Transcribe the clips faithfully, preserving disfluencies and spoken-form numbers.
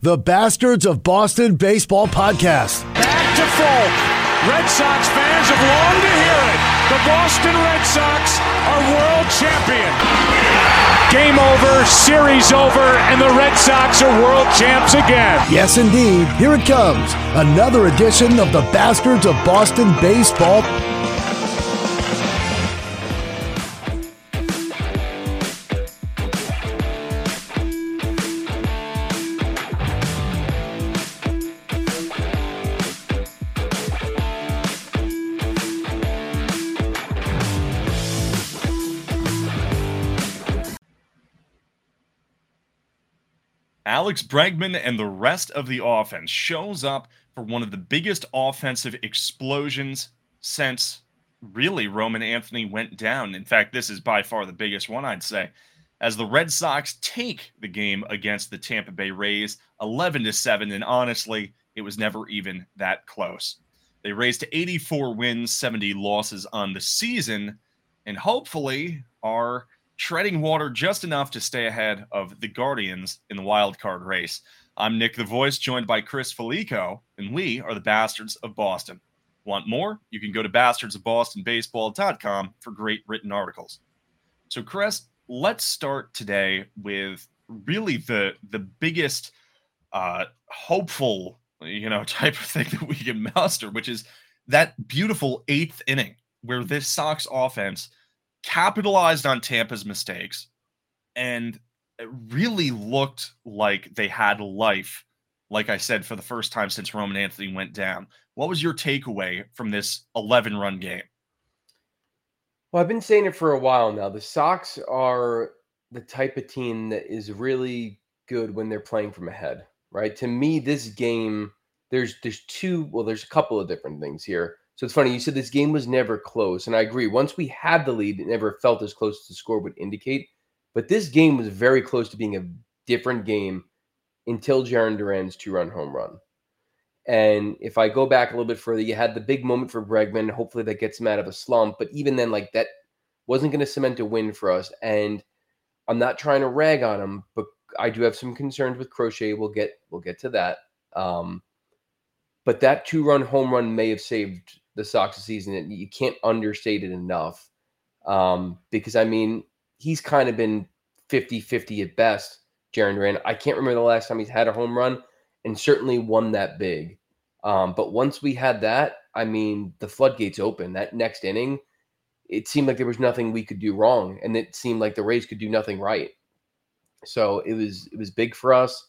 the Bastards of Boston Baseball Podcast. Back to Folk. Red Sox fans have longed to hear it. The Boston Red Sox are world champion. Game over, series over, and the Red Sox are world champs again. Yes, indeed. Here it comes. Another edition of the Bastards of Boston Baseball. Alex Bregman and the rest of the offense shows up for one of the biggest offensive explosions since really Roman Anthony went down. In fact, this is by far the biggest one, I'd say, as the Red Sox take the game against the Tampa Bay Rays eleven to seven, and honestly, it was never even that close. They raised to eighty-four wins, seventy losses on the season, and hopefully are treading water just enough to stay ahead of the Guardians in the wild card race. I'm Nick the Voice, joined by Chris Felico, and we are the Bastards of Boston. Want more? You can go to bastards of boston baseball dot com for great written articles. So, Chris, let's start today with really the the biggest uh, hopeful, you know, type of thing that we can muster, which is that beautiful eighth inning where this Sox offense capitalized on Tampa's mistakes and it really looked like they had life, like I said, for the first time since Roman Anthony went down. What was your takeaway from this eleven-run game? Well, I've been saying it for a while now. The Sox are the type of team that is really good when they're playing from ahead, right? To me, this game, there's there's two, well, there's a couple of different things here. So it's funny, you said this game was never close, and I agree. Once we had the lead, it never felt as close as the score would indicate. But this game was very close to being a different game until Jarren Duran's two-run home run. And if I go back a little bit further, you had the big moment for Bregman. Hopefully that gets him out of a slump. But even then, like, that wasn't going to cement a win for us. And I'm not trying to rag on him, but I do have some concerns with Crochet. We'll get we'll get to that. Um, but that two-run home run may have saved the Sox season, and you can't understate it enough. Um, because, I mean, he's kind of been fifty-fifty at best, Jarren Duran. I can't remember the last time he's had a home run, and certainly one that big. Um, but once we had that, I mean, the floodgates open. That next inning, it seemed like there was nothing we could do wrong, and it seemed like the Rays could do nothing right. So it was it was big for us.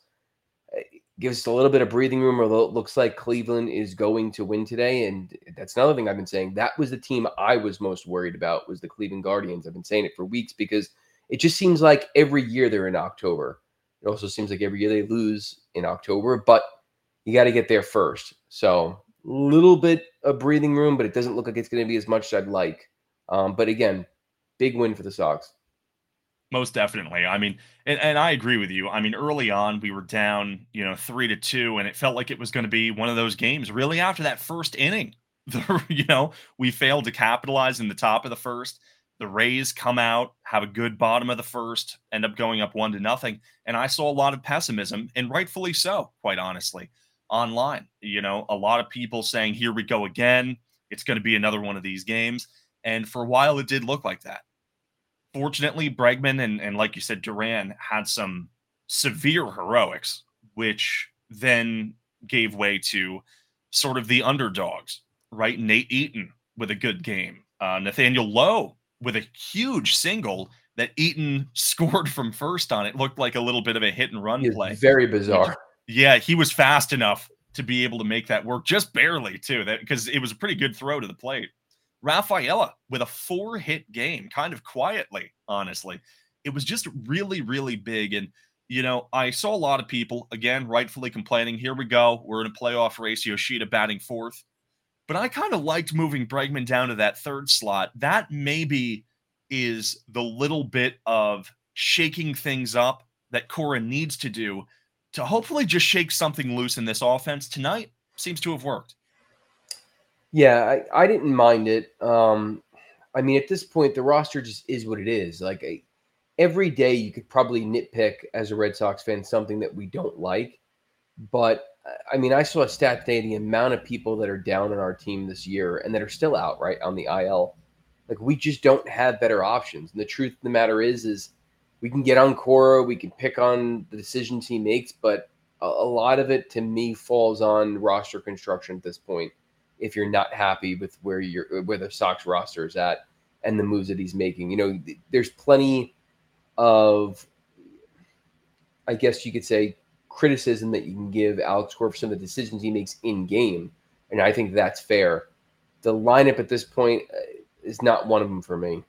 Gives us a little bit of breathing room, although it looks like Cleveland is going to win today. And that's another thing I've been saying. That was the team I was most worried about, was the Cleveland Guardians. I've been saying it for weeks because it just seems like every year they're in October. It also seems like every year they lose in October, but you got to get there first. So a little bit of breathing room, but it doesn't look like it's going to be as much as I'd like. Um, but again, big win for the Sox. Most definitely. I mean, and, and I agree with you. I mean, early on, we were down, you know, three to two, and it felt like it was going to be one of those games. Really, after that first inning, the, you know, we failed to capitalize in the top of the first. The Rays come out, have a good bottom of the first, end up going up one to nothing. And I saw a lot of pessimism, and rightfully so, quite honestly, online. You know, a lot of people saying, here we go again. It's going to be another one of these games. And for a while, it did look like that. Fortunately, Bregman and, and like you said, Duran had some severe heroics, which then gave way to sort of the underdogs, right? Nate Eaton with a good game. Uh, Nathaniel Lowe with a huge single that Eaton scored from first on. It looked like a little bit of a hit and run play. Very bizarre. Yeah, he was fast enough to be able to make that work, just barely, too, that because it was a pretty good throw to the plate. Rafaela with a four-hit game, kind of quietly, honestly. It was just really, really big. And, you know, I saw a lot of people, again, rightfully complaining, here we go, we're in a playoff race, Yoshida batting fourth. But I kind of liked moving Bregman down to that third slot. That maybe is the little bit of shaking things up that Cora needs to do to hopefully just shake something loose in this offense. Tonight seems to have worked. Yeah, I, I didn't mind it. Um, I mean, at this point, the roster just is what it is. Like I, every day, you could probably nitpick as a Red Sox fan something that we don't like. But I mean, I saw a stat today, the amount of people that are down on our team this year and that are still out, right, on the I L. Like, we just don't have better options. And the truth of the matter is, is we can get on Cora, we can pick on the decisions he makes, but a, a lot of it, to me, falls on roster construction at this point. If you're not happy with where you're, where the Sox roster is at and the moves that he's making, you know, there's plenty of, I guess you could say, criticism that you can give Alex Cora for some of the decisions he makes in game, and I think that's fair. The lineup at this point is not one of them for me.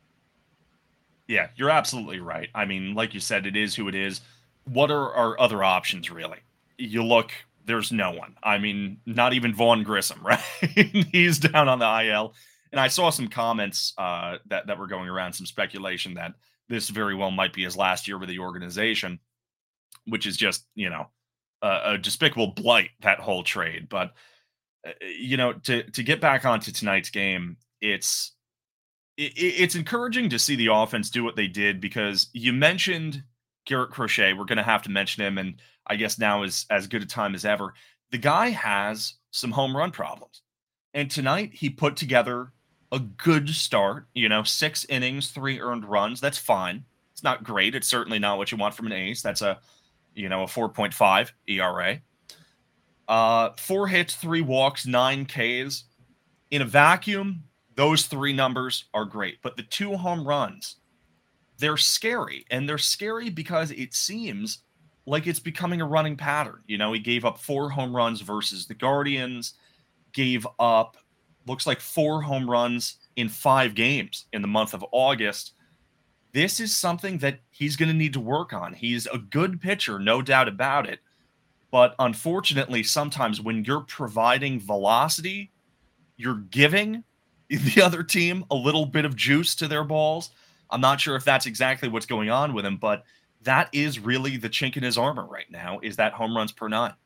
Yeah, you're absolutely right. I mean, like you said, it is who it is. What are our other options, really? You look, there's no one. I mean, not even Vaughn Grissom, right? He's down on the I L. And I saw some comments uh, that, that were going around, some speculation that this very well might be his last year with the organization, which is just, you know, a, a despicable blight, that whole trade. But, uh, you know, to, to get back onto tonight's game, it's, it, it's encouraging to see the offense do what they did, because you mentioned Garrett Crochet. We're going to have to mention him, and I guess now is as good a time as ever. The guy has some home run problems, and tonight he put together a good start. You know, six innings, three earned runs. That's fine. It's not great. It's certainly not what you want from an ace. That's a, you know, a four point five E R A. Uh, four hits, three walks, nine Ks. In a vacuum, those three numbers are great. But the two home runs, they're scary. And they're scary because it seems like it's becoming a running pattern. You know, he gave up four home runs versus the Guardians, gave up, looks like four home runs in five games in the month of August. This is something that he's going to need to work on. He's a good pitcher, no doubt about it. But unfortunately, sometimes when you're providing velocity, you're giving the other team a little bit of juice to their balls. I'm not sure if that's exactly what's going on with him, but that is really the chink in his armor right now, is that home runs per nine.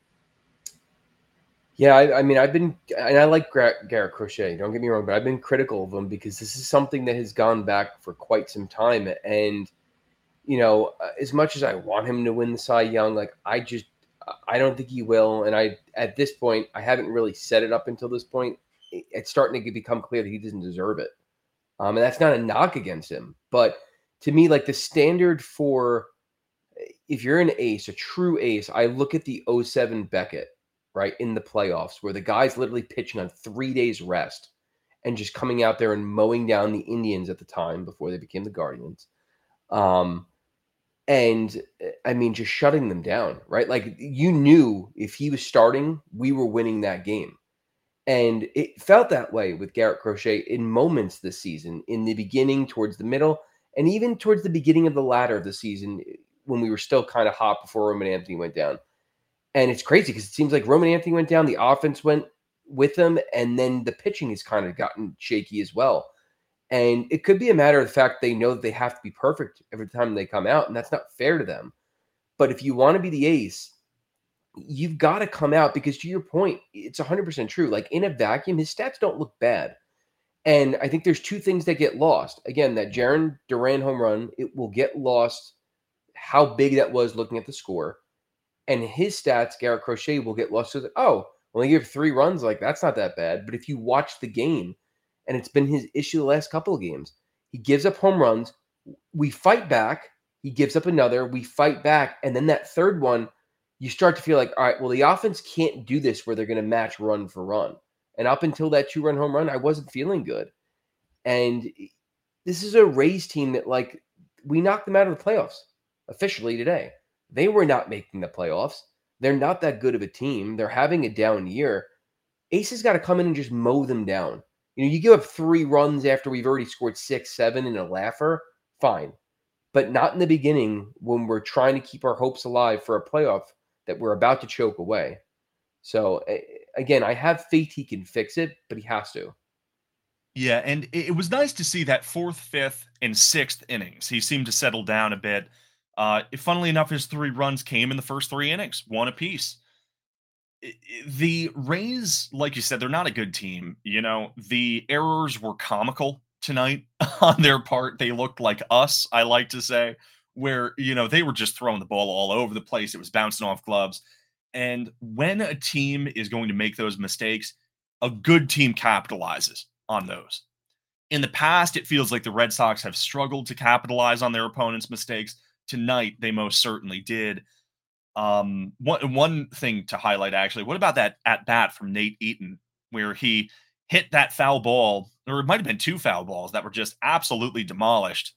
Yeah, I, I mean, I've been, and I like Garrett Crochet, don't get me wrong, but I've been critical of him because this is something that has gone back for quite some time. And, you know, as much as I want him to win the Cy Young, like, I just, I don't think he will. And I, at this point, I haven't really set it up until this point. It's starting to become clear that he doesn't deserve it. Um, and that's not a knock against him. But to me, like, the standard for, if you're an ace, a true ace, I look at the oh seven Beckett, right, in the playoffs, where the guy's literally pitching on three days rest and just coming out there and mowing down the Indians at the time before they became the Guardians. Um, and I mean, just shutting them down, right? Like, you knew if he was starting, we were winning that game. And it felt that way with Garrett Crochet in moments this season, in the beginning, towards the middle, and even towards the beginning of the latter of the season, when we were still kind of hot before Roman Anthony went down. And it's crazy because it seems like Roman Anthony went down, the offense went with him, and then the pitching has kind of gotten shaky as well. And it could be a matter of the fact they know that they have to be perfect every time they come out, and that's not fair to them. But if you want to be the ace, you've got to come out, because to your point, it's one hundred percent true. Like, in a vacuum, his stats don't look bad. And I think there's two things that get lost. Again, that Jarren Duran home run, it will get lost how big that was looking at the score. And his stats, Garrett Crochet, will get lost. So, oh, well, he gave three runs. Like, that's not that bad. But if you watch the game, and it's been his issue the last couple of games, he gives up home runs. We fight back. He gives up another. We fight back. And then that third one, you start to feel like, all right, well, the offense can't do this where they're going to match run for run. And up until that two-run home run, I wasn't feeling good. And this is a Rays team that, like, we knocked them out of the playoffs officially today. They were not making the playoffs. They're not that good of a team. They're having a down year. Ace has got to come in and just mow them down. You know, you give up three runs after we've already scored six, seven in a laugher, fine. But not in the beginning when we're trying to keep our hopes alive for a playoff that we're about to choke away. So, again, I have faith he can fix it, but he has to. Yeah, and it was nice to see that fourth, fifth, and sixth innings. He seemed to settle down a bit. Uh, funnily enough, his three runs came in the first three innings, one apiece. The Rays, like you said, they're not a good team. You know, the errors were comical tonight on their part. They looked like us, I like to say, where, you know, they were just throwing the ball all over the place. It was bouncing off gloves. And when a team is going to make those mistakes, a good team capitalizes on those. In the past, it feels like the Red Sox have struggled to capitalize on their opponents' mistakes. Tonight, they most certainly did. Um, one, one thing to highlight, actually, what about that at-bat from Nate Eaton, where he hit that foul ball, or it might have been two foul balls that were just absolutely demolished.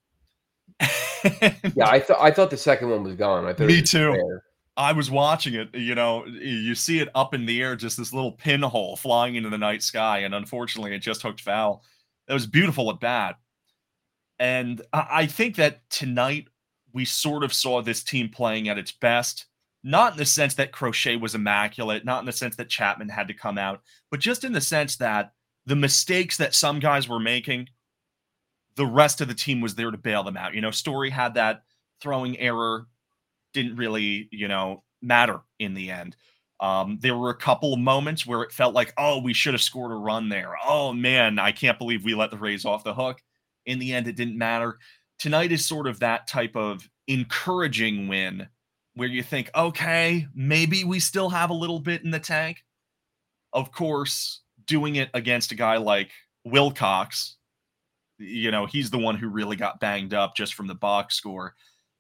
Yeah, I thought I thought the second one was gone. I thought Me it was too. fair. I was watching it, you know, you see it up in the air, just this little pinhole flying into the night sky, and unfortunately, it just hooked foul. It was beautiful at bat. And I, I think that tonight we sort of saw this team playing at its best, not in the sense that Crochet was immaculate, not in the sense that Chapman had to come out, but just in the sense that the mistakes that some guys were making, the rest of the team was there to bail them out. You know, Story had that throwing error, didn't really, you know, matter in the end. Um, there were a couple of moments where it felt like, oh, we should have scored a run there. Oh, man, I can't believe we let the Rays off the hook. In the end, it didn't matter. Tonight is sort of that type of encouraging win where you think, okay, maybe we still have a little bit in the tank. Of course, doing it against a guy like Wilcox, you know, he's the one who really got banged up just from the box score.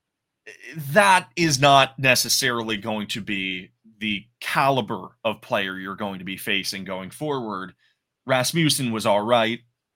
That is not necessarily going to be the caliber of player you're going to be facing going forward. Rasmussen was all right.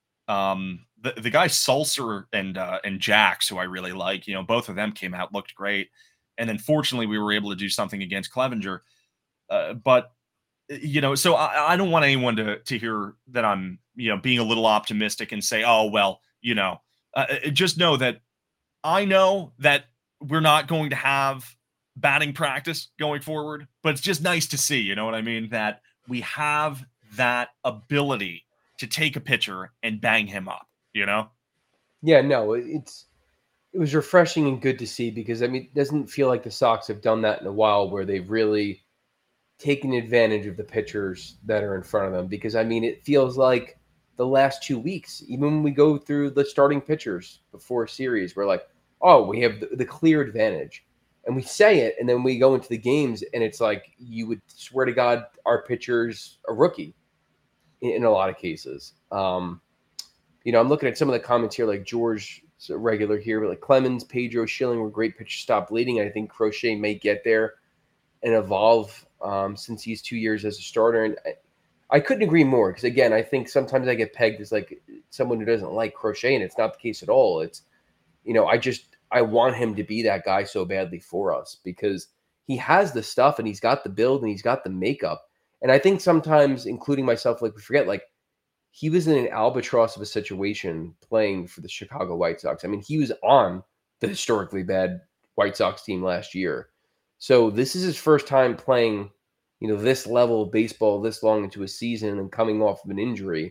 Um, the, the guy Sulcer and uh, and Jax, who I really like, you know, both of them came out, looked great. And then fortunately we were able to do something against Clevenger. Uh, but, you know, so I, I don't want anyone to, to hear that I'm, you know, being a little optimistic and say, oh, well, you know, uh, just know that I know that we're not going to have batting practice going forward, but it's just nice to see, you know what I mean? That we have that ability to take a pitcher and bang him up, you know? Yeah, no, it's it was refreshing and good to see because, I mean, it doesn't feel like the Sox have done that in a while where they've really taken advantage of the pitchers that are in front of them. Because, I mean, it feels like the last two weeks, even when we go through the starting pitchers before a series, we're like, oh, we have the, the clear advantage. And we say it, and then we go into the games, and it's like you would swear to God our pitcher's a rookie in, in a lot of cases. Um, you know, I'm looking at some of the comments here, like George, a regular here, but like Clemens, Pedro, Schilling were great pitchers. Stop bleeding. I think Crochet may get there and evolve um, since he's two years as a starter. And I, I couldn't agree more because, again, I think sometimes I get pegged as like someone who doesn't like Crochet, and it's not the case at all. It's, you know, I just I want him to be that guy so badly for us because he has the stuff and he's got the build and he's got the makeup. And I think sometimes, including myself, like we forget, like he was in an albatross of a situation playing for the Chicago White Sox. I mean, he was on the historically bad White Sox team last year. So this is his first time playing, you know, this level of baseball this long into a season and coming off of an injury.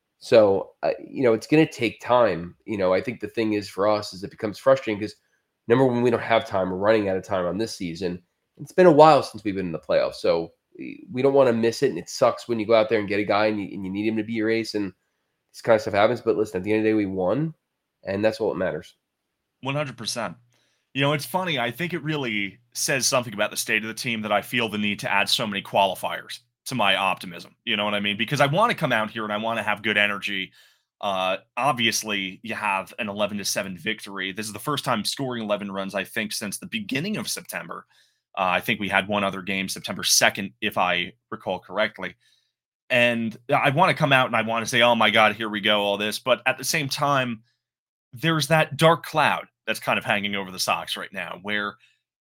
So, uh, you know, it's going to take time. You know, I think the thing is for us is it becomes frustrating because, number one, we don't have time. We're running out of time on this season. It's been a while since we've been in the playoffs. So we don't want to miss it. And it sucks when you go out there and get a guy and you, and you need him to be your ace and this kind of stuff happens. But listen, at the end of the day, we won. And that's all that matters. one hundred percent. You know, it's funny. I think it really says something about the state of the team that I feel the need to add so many qualifiers to my optimism. You know what I mean? Because I want to come out here and I want to have good energy. Uh, obviously, you have an eleven to seven victory. This is the first time scoring eleven runs, I think, since the beginning of September. Uh, I think we had one other game, September second, if I recall correctly. And I want to come out and I want to say, oh my God, here we go, all this. But at the same time, there's that dark cloud that's kind of hanging over the Sox right now, where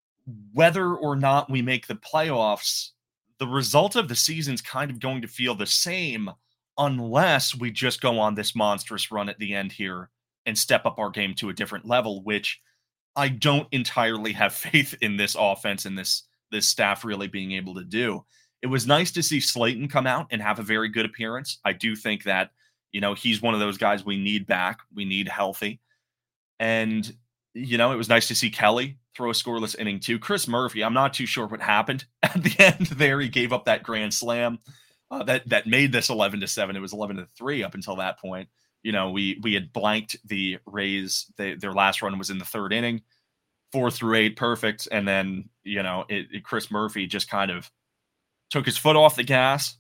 whether or not we make the playoffs, the result of the season's kind of going to feel the same unless we just go on this monstrous run at the end here and step up our game to a different level, which I don't entirely have faith in this offense and this, this staff really being able to do. It was nice to see Slayton come out and have a very good appearance. I do think that, you know, he's one of those guys we need back. We need healthy. And, you know, it was nice to see Kelly throw a scoreless inning too. Chris Murphy, I'm not too sure what happened at the end there. He gave up that grand slam uh, that, that made this eleven to seven. It was eleven to three up until that point. You know, we, we had blanked the Rays. They, their last run was in the third inning, four through eight, perfect. And then, you know, it, it, Chris Murphy just kind of took his foot off the gas.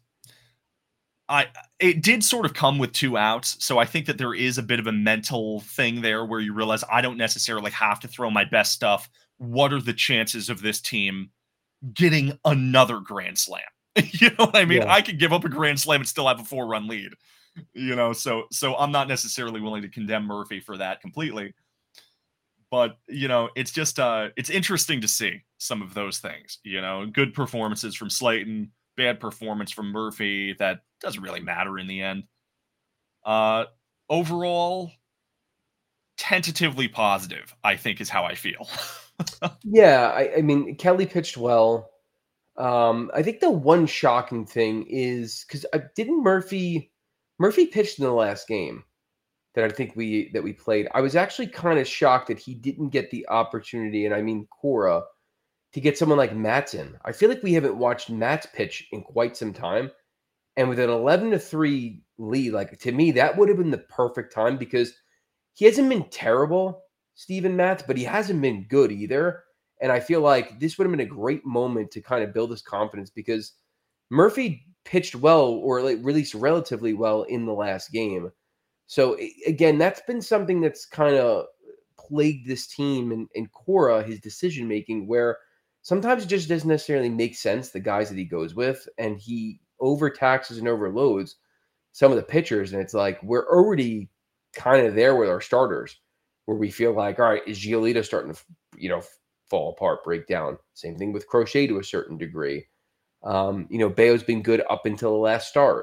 I it did sort of come with two outs, so I think that there is a bit of a mental thing there where you realize I don't necessarily have to throw my best stuff. What are the chances of this team getting another grand slam? You know what I mean? Yeah. I could give up a grand slam and still have a four-run lead. You know, so so I'm not necessarily willing to condemn Murphy for that completely. But, you know, it's just uh it's interesting to see some of those things, you know, good performances from Slayton, bad performance from Murphy that doesn't really matter in the end. Uh, overall, tentatively positive, I think, is how I feel. Yeah, I, I mean, Kelly pitched well. Um, I think the one shocking thing is because I didn't Murphy Murphy pitched in the last game that I think we that we played. I was actually kind of shocked that he didn't get the opportunity, and I mean Cora, to get someone like Matson. I feel like we haven't watched Matt's pitch in quite some time. And with an eleven to three lead, like to me, that would have been the perfect time because he hasn't been terrible, Steven Matz, but he hasn't been good either. And I feel like this would have been a great moment to kind of build his confidence because Murphy pitched well, or like released relatively well in the last game. So again, that's been something that's kind of plagued this team and, and Cora, his decision making, where sometimes it just doesn't necessarily make sense, the guys that he goes with, and he overtaxes and overloads some of the pitchers. And it's like, we're already kind of there with our starters where we feel like, all right, is Giolito starting to, you know, fall apart, break down? Same thing with Crochet to a certain degree. Um, you know, Bayo's been good up until the last start.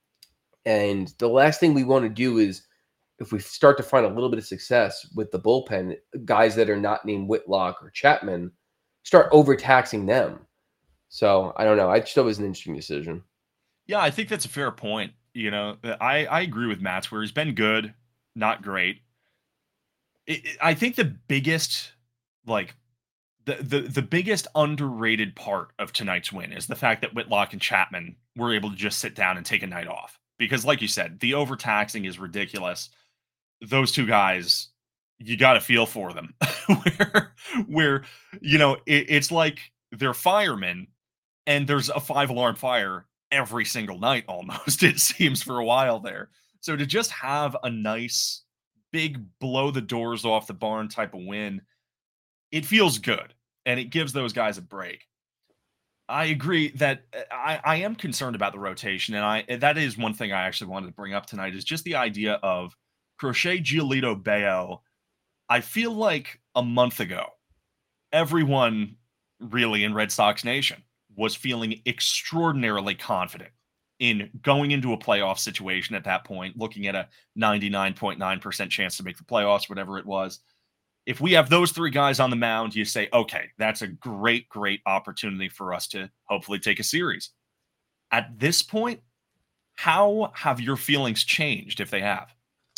And the last thing we want to do is, if we start to find a little bit of success with the bullpen, guys that are not named Whitlock or Chapman, start overtaxing them. So I don't know. I just thought it was an interesting decision. Yeah, I think that's a fair point. You know, I, I agree with Matt's where he's been good, not great. It, it, I think the biggest, like, the, the the biggest underrated part of tonight's win is the fact that Whitlock and Chapman were able to just sit down and take a night off. Because, like you said, the overtaxing is ridiculous. Those two guys, you got to feel for them. where, where, you know, it, it's like they're firemen, and there's a five-alarm fire every single night almost, it seems, for a while there. So to just have a nice, big blow the doors off the barn type of win, it feels good, and it gives those guys a break. I agree that I, I am concerned about the rotation, and I that is one thing I actually wanted to bring up tonight is just the idea of Crochet, Giolito, Bayo. I feel like a month ago, everyone really in Red Sox Nation was feeling extraordinarily confident in going into a playoff situation at that point, looking at a ninety-nine point nine percent chance to make the playoffs, whatever it was. If we have those three guys on the mound, you say, okay, that's a great, great opportunity for us to hopefully take a series. At this point, how have your feelings changed, if they have?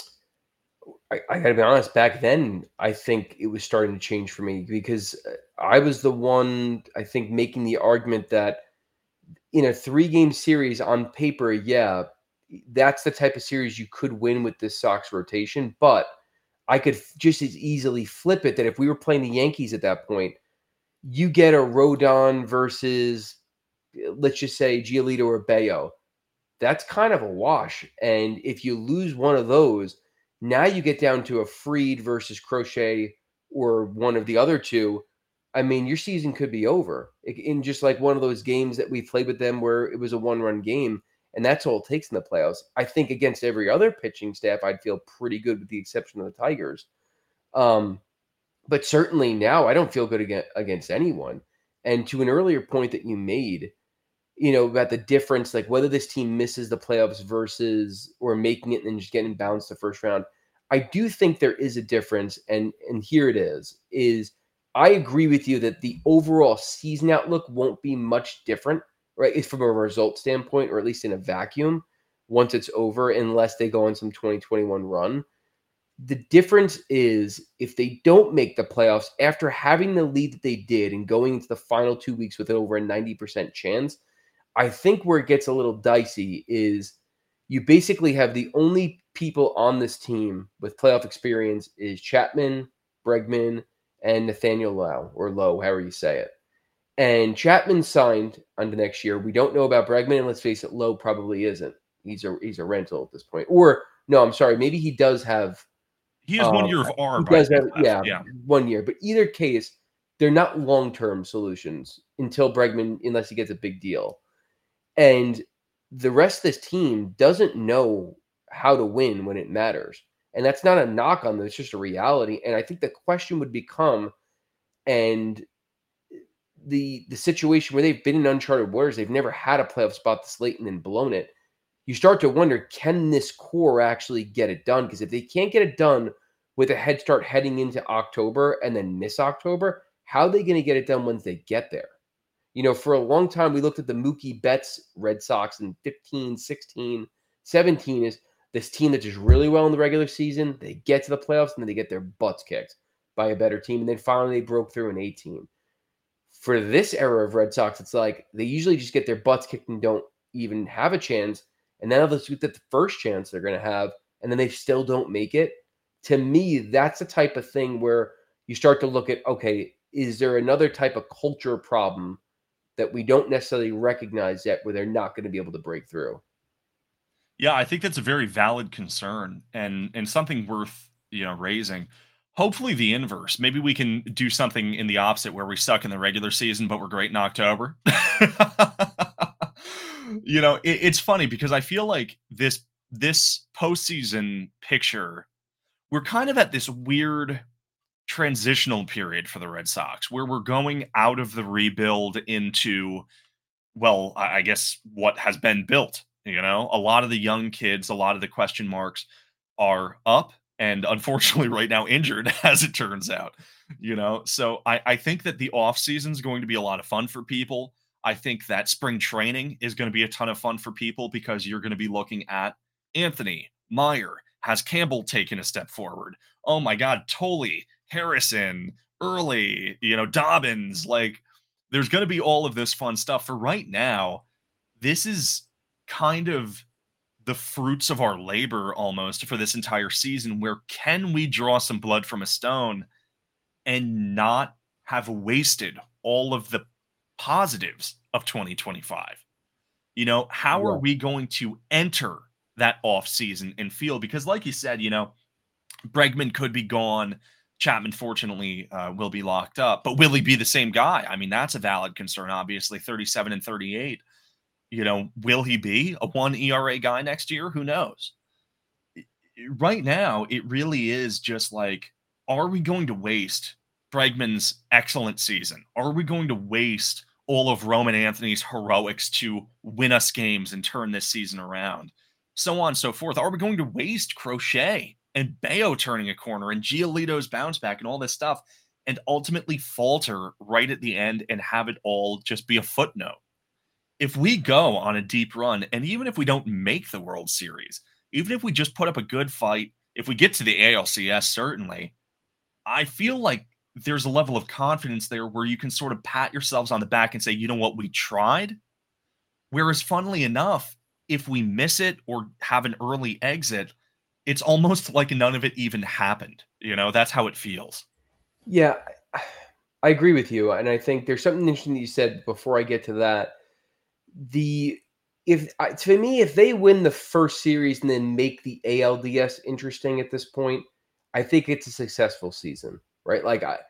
I, I gotta be honest, back then, I think it was starting to change for me because I was the one, I think, making the argument that in a three-game series on paper, yeah, that's the type of series you could win with this Sox rotation, but I could just as easily flip it that if we were playing the Yankees at that point, you get a Rodon versus, let's just say, Giolito or Bayo. That's kind of a wash. And if you lose one of those, now you get down to a Fried versus Crochet or one of the other two. I mean, your season could be over in just like one of those games that we played with them where it was a one-run game. And that's all it takes in the playoffs. I think against every other pitching staff, I'd feel pretty good with the exception of the Tigers. Um, but certainly now I don't feel good against, against anyone. And to an earlier point that you made, you know, about the difference, like whether this team misses the playoffs versus or making it and just getting bounced the first round. I do think there is a difference. And, and here it is, is I agree with you that the overall season outlook won't be much different, right? From a result standpoint, or at least in a vacuum, once it's over, unless they go on some twenty twenty-one run. The difference is if they don't make the playoffs after having the lead that they did and going into the final two weeks with over a ninety percent chance, I think where it gets a little dicey is you basically have the only people on this team with playoff experience is Chapman, Bregman, and Nathaniel Lowe, or Lowe, however you say it. And Chapman signed under next year. We don't know about Bregman, and let's face it, Lowe probably isn't. He's a he's a rental at this point. Or no, I'm sorry, maybe he does have. He has um, one year of R. He by does have, left. yeah, yeah, one year. But either case, they're not long term solutions until Bregman, unless he gets a big deal. And the rest of this team doesn't know how to win when it matters. And that's not a knock on them. It's just a reality. And I think the question would become, and the the situation where they've been in uncharted waters, they've never had a playoff spot this late and then blown it. You start to wonder, can this core actually get it done? Because if they can't get it done with a head start heading into October and then miss October, how are they going to get it done once they get there? You know, for a long time, we looked at the Mookie Betts Red Sox in fifteen, sixteen, seventeen is this team that does really well in the regular season. They get to the playoffs and then they get their butts kicked by a better team. And then finally they broke through in eighteen. For this era of Red Sox, it's like they usually just get their butts kicked and don't even have a chance. And then they'll get the first chance they're going to have, and then they still don't make it. To me, that's the type of thing where you start to look at, okay, is there another type of culture problem that we don't necessarily recognize yet where they're not going to be able to break through? Yeah, I think that's a very valid concern and and something worth, you know, raising. Hopefully the inverse. Maybe we can do something in the opposite where we suck in the regular season, but we're great in October. You know, it, it's funny because I feel like this this postseason picture, we're kind of at this weird transitional period for the Red Sox where we're going out of the rebuild into, well, I I guess what has been built. You know, a lot of the young kids, a lot of the question marks are up and unfortunately right now injured, as it turns out. You know, so I, I think that the offseason is going to be a lot of fun for people. I think that spring training is going to be a ton of fun for people because you're going to be looking at Anthony, Meyer, has Campbell taken a step forward? Oh my God, Tolley, Harrison, Early, you know, Dobbins. Like, there's going to be all of this fun stuff. For right now, this is kind of the fruits of our labor almost for this entire season, where can we draw some blood from a stone and not have wasted all of the positives of twenty twenty-five? You know, how Yeah. are we going to enter that off season and feel? Because like you said, you know, Bregman could be gone. Chapman, fortunately, uh, will be locked up. But will he be the same guy? I mean, that's a valid concern, obviously, thirty-seven and thirty-eight. You know, will he be a one E R A guy next year? Who knows? Right now, it really is just like, are we going to waste Bregman's excellent season? Are we going to waste all of Roman Anthony's heroics to win us games and turn this season around? So on and so forth. Are we going to waste Crochet and Bayo turning a corner and Giolito's bounce back and all this stuff and ultimately falter right at the end and have it all just be a footnote? If we go on a deep run, and even if we don't make the World Series, even if we just put up a good fight, if we get to the A L C S, certainly, I feel like there's a level of confidence there where you can sort of pat yourselves on the back and say, you know what, we tried. Whereas, funnily enough, if we miss it or have an early exit, it's almost like none of it even happened. You know, that's how it feels. Yeah, I agree with you. And I think there's something interesting that you said before I get to that. The if to me, if they win the first series and then make the A L D S interesting at this point, I think it's a successful season, right? Like I,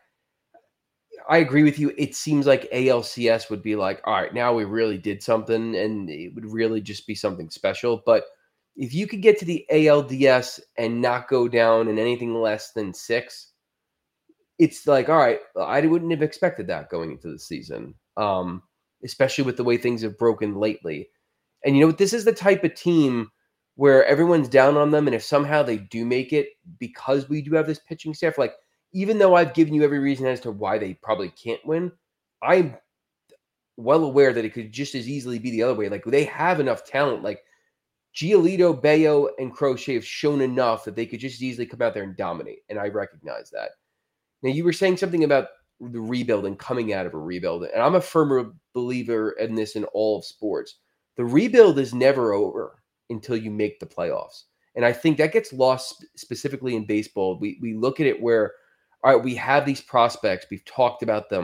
I agree with you. It seems like A L C S would be like, all right, now we really did something, and it would really just be something special. But if you could get to the A L D S and not go down in anything less than six, it's like, all right, I wouldn't have expected that going into the season. Um, especially with the way things have broken lately. And you know what? This is the type of team where everyone's down on them. And if somehow they do make it, because we do have this pitching staff, like, even though I've given you every reason as to why they probably can't win, I'm well aware that it could just as easily be the other way. Like, they have enough talent. Like, Giolito, Bayo, and Crochet have shown enough that they could just as easily come out there and dominate. And I recognize that. Now, you were saying something about the rebuild and coming out of a rebuild. And I'm a firm believer in this in all of sports. The rebuild is never over until you make the playoffs. And I think that gets lost specifically in baseball. We we look at it where, all right, we have these prospects. We've talked about them.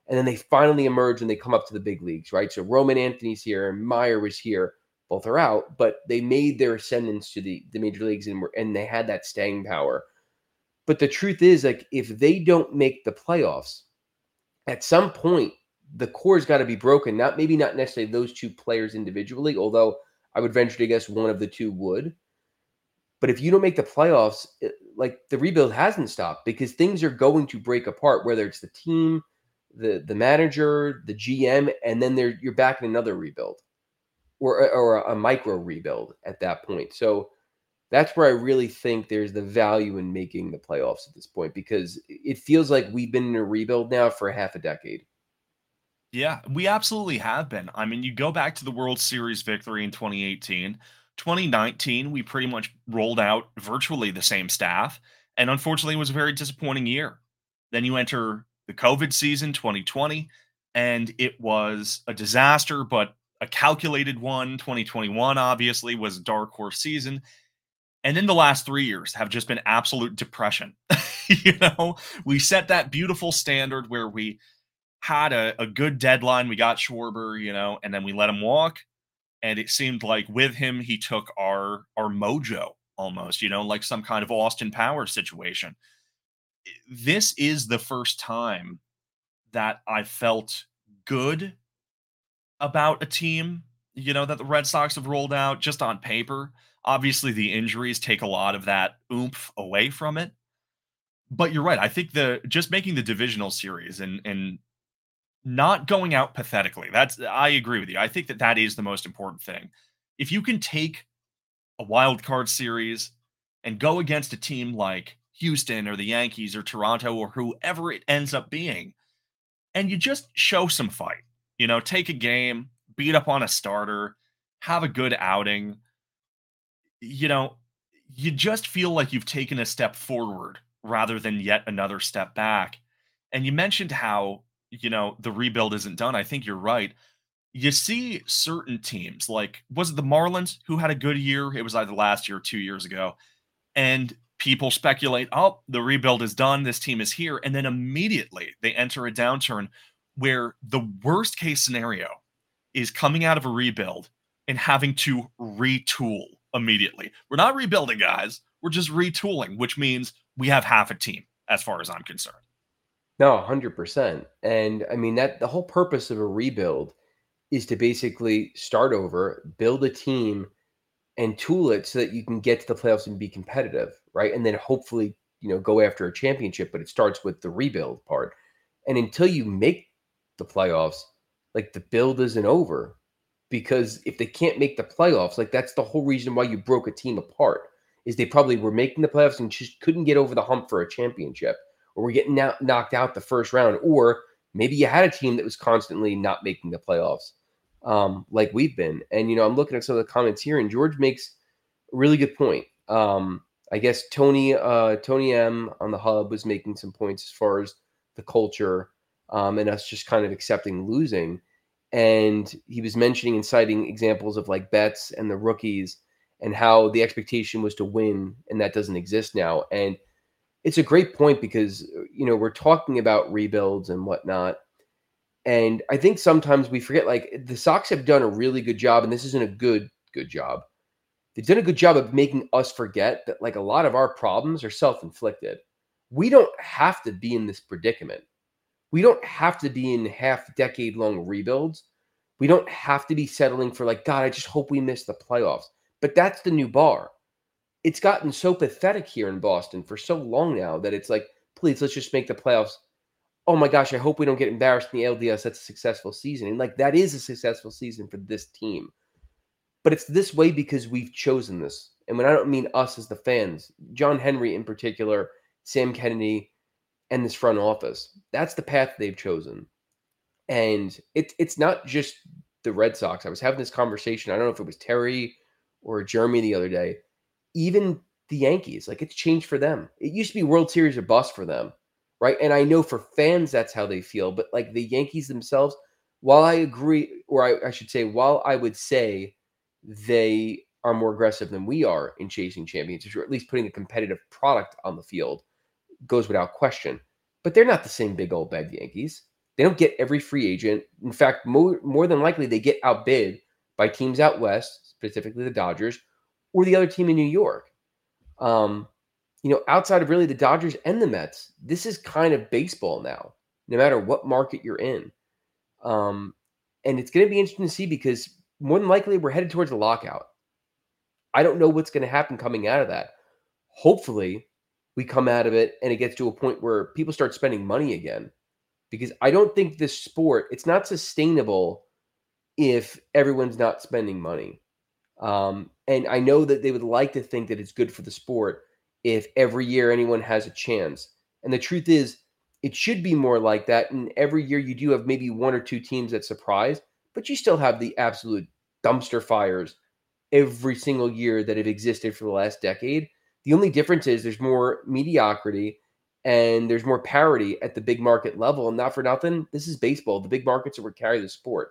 And then they finally emerge and they come up to the big leagues, right? So Roman Anthony's here and Meyer was here. Both are out, but they made their ascendance to the, the major leagues and, were, and they had that staying power. But the truth is, like, if they don't make the playoffs, at some point, the core's got to be broken. Not maybe not necessarily those two players individually, although I would venture to guess one of the two would. But if you don't make the playoffs, it, like the rebuild hasn't stopped because things are going to break apart, whether it's the team, the the manager, the G M, and then there you're back in another rebuild or, or a micro rebuild at that point. So that's where I really think there's the value in making the playoffs at this point, because it feels like we've been in a rebuild now for half a decade. Yeah, we absolutely have been. I mean, you go back to the World Series victory in twenty eighteen, twenty nineteen, we pretty much rolled out virtually the same staff, and unfortunately it was a very disappointing year. Then you enter the COVID season, twenty twenty, and it was a disaster, but a calculated one. twenty twenty-one obviously was a dark horse season. And then the last three years have just been absolute depression. You know, we set that beautiful standard where we had a, a good deadline. We got Schwarber, you know, and then we let him walk. And it seemed like with him, he took our, our mojo almost, you know, like some kind of Austin Powers situation. This is the first time that I felt good about a team, you know, that the Red Sox have rolled out just on paper. Obviously, the injuries take a lot of that oomph away from it. But you're right. I think the just making the divisional series and and not going out pathetically, that's I agree with you. I think that that is the most important thing. If you can take a wild card series and go against a team like Houston or the Yankees or Toronto or whoever it ends up being, and you just show some fight, you know, take a game, beat up on a starter, have a good outing, you know, you just feel like you've taken a step forward rather than yet another step back. And you mentioned how, you know, the rebuild isn't done. I think you're right. You see certain teams, like, was it the Marlins who had a good year? It was either last year or two years ago. And people speculate, oh, the rebuild is done. This team is here. And then immediately they enter a downturn where the worst case scenario is coming out of a rebuild and having to retool immediately. We're not rebuilding, guys. We're just retooling, which means we have half a team as far as I'm concerned. No, one hundred percent. And I mean, that the whole purpose of a rebuild is to basically start over, build a team and tool it so that you can get to the playoffs and be competitive, right? And then hopefully, you know, go after a championship, but it starts with the rebuild part. And until you make the playoffs, like, the build isn't over, because if they can't make the playoffs, like, that's the whole reason why you broke a team apart, is they probably were making the playoffs and just couldn't get over the hump for a championship, or were getting out, knocked out the first round, or maybe you had a team that was constantly not making the playoffs, um, like we've been. And, you know, I'm looking at some of the comments here, and George makes a really good point. Um, I guess Tony uh, Tony M on the Hub was making some points as far as the culture um, and us just kind of accepting losing. And he was mentioning and citing examples of like Betts and the rookies and how the expectation was to win, and that doesn't exist now. And it's a great point because, you know, we're talking about rebuilds and whatnot. And I think sometimes we forget, like, the Sox have done a really good job, and this isn't a good, good job. They've done a good job of making us forget that, like, a lot of our problems are self-inflicted. We don't have to be in this predicament. We don't have to be in half decade long rebuilds. We don't have to be settling for, like, God, I just hope we miss the playoffs. But that's the new bar. It's gotten so pathetic here in Boston for so long now that it's like, please, let's just make the playoffs. Oh my gosh, I hope we don't get embarrassed in the L D S. That's a successful season. And like, that is a successful season for this team. But it's this way because we've chosen this. And when I don't mean us as the fans, John Henry in particular, Sam Kennedy, and this front office, that's the path they've chosen. And it, it's not just the Red Sox. I was having this conversation. I don't know if it was Terry or Jeremy the other day. Even the Yankees, like, it's changed for them. It used to be World Series or bust for them, right? And I know for fans, that's how they feel. But like the Yankees themselves, while I agree, or I, I should say, while I would say they are more aggressive than we are in chasing championships, or at least putting a competitive product on the field, goes without question. But they're not the same big old bad Yankees. They don't get every free agent. In fact, more, more than likely, they get outbid by teams out west, specifically the Dodgers, or the other team in New York. Um, you know, outside of really the Dodgers and the Mets, this is kind of baseball now, no matter what market you're in. Um, and it's going to be interesting to see because more than likely we're headed towards a lockout. I don't know what's going to happen coming out of that. Hopefully, we come out of it and it gets to a point where people start spending money again. Because I don't think this sport, it's not sustainable if everyone's not spending money. Um, and I know that they would like to think that it's good for the sport if every year anyone has a chance. And the truth is, it should be more like that. And every year you do have maybe one or two teams that surprise, but you still have the absolute dumpster fires every single year that have existed for the last decade. The only difference is there's more mediocrity and there's more parity at the big market level. And not for nothing, this is baseball. The big markets are what carry the sport.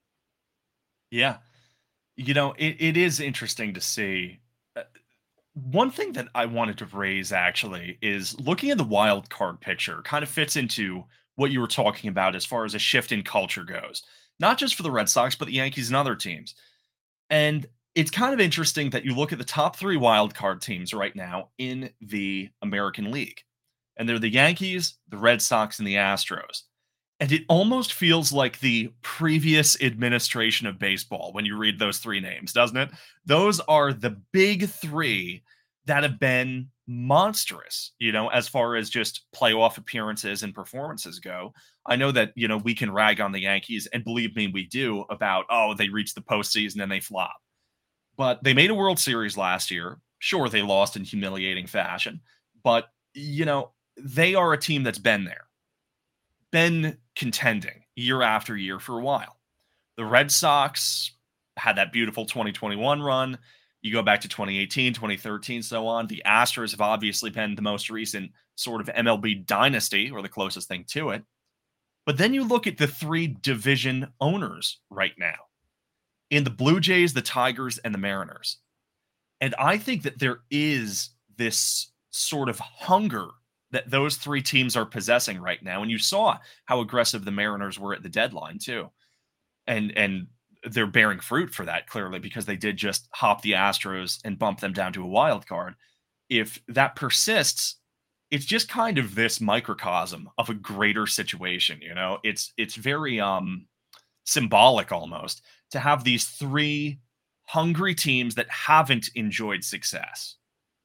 Yeah. You know, it, it is interesting to see. Uh, one thing that I wanted to raise actually is looking at the wild card picture kind of fits into what you were talking about as far as a shift in culture goes, not just for the Red Sox, but the Yankees and other teams. And it's kind of interesting that you look at the top three wild card teams right now in the American League. And they're the Yankees, the Red Sox, and the Astros. And it almost feels like the previous administration of baseball when you read those three names, doesn't it? Those are the big three that have been monstrous, you know, as far as just playoff appearances and performances go. I know that, you know, we can rag on the Yankees, and believe me, we do, about, oh, they reached the postseason and they flop. But they made a World Series last year. Sure, they lost in humiliating fashion. But, you know, they are a team that's been there, been contending year after year for a while. The Red Sox had that beautiful twenty twenty-one run. You go back to twenty eighteen, twenty thirteen, so on. The Astros have obviously been the most recent sort of M L B dynasty, or the closest thing to it. But then you look at the three division owners right now in the Blue Jays, the Tigers, and the Mariners. And I think that there is this sort of hunger that those three teams are possessing right now. And you saw how aggressive the Mariners were at the deadline too. And and they're bearing fruit for that, clearly, because they did just hop the Astros and bump them down to a wild card. If that persists, it's just kind of this microcosm of a greater situation, you know? It's it's very um symbolic almost to have these three hungry teams that haven't enjoyed success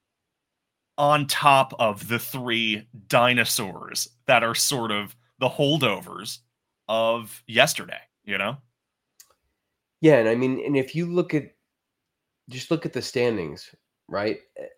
on top of the three dinosaurs that are sort of the holdovers of yesterday, you know? Yeah, and I mean, and if you look at, just look at the standings, right?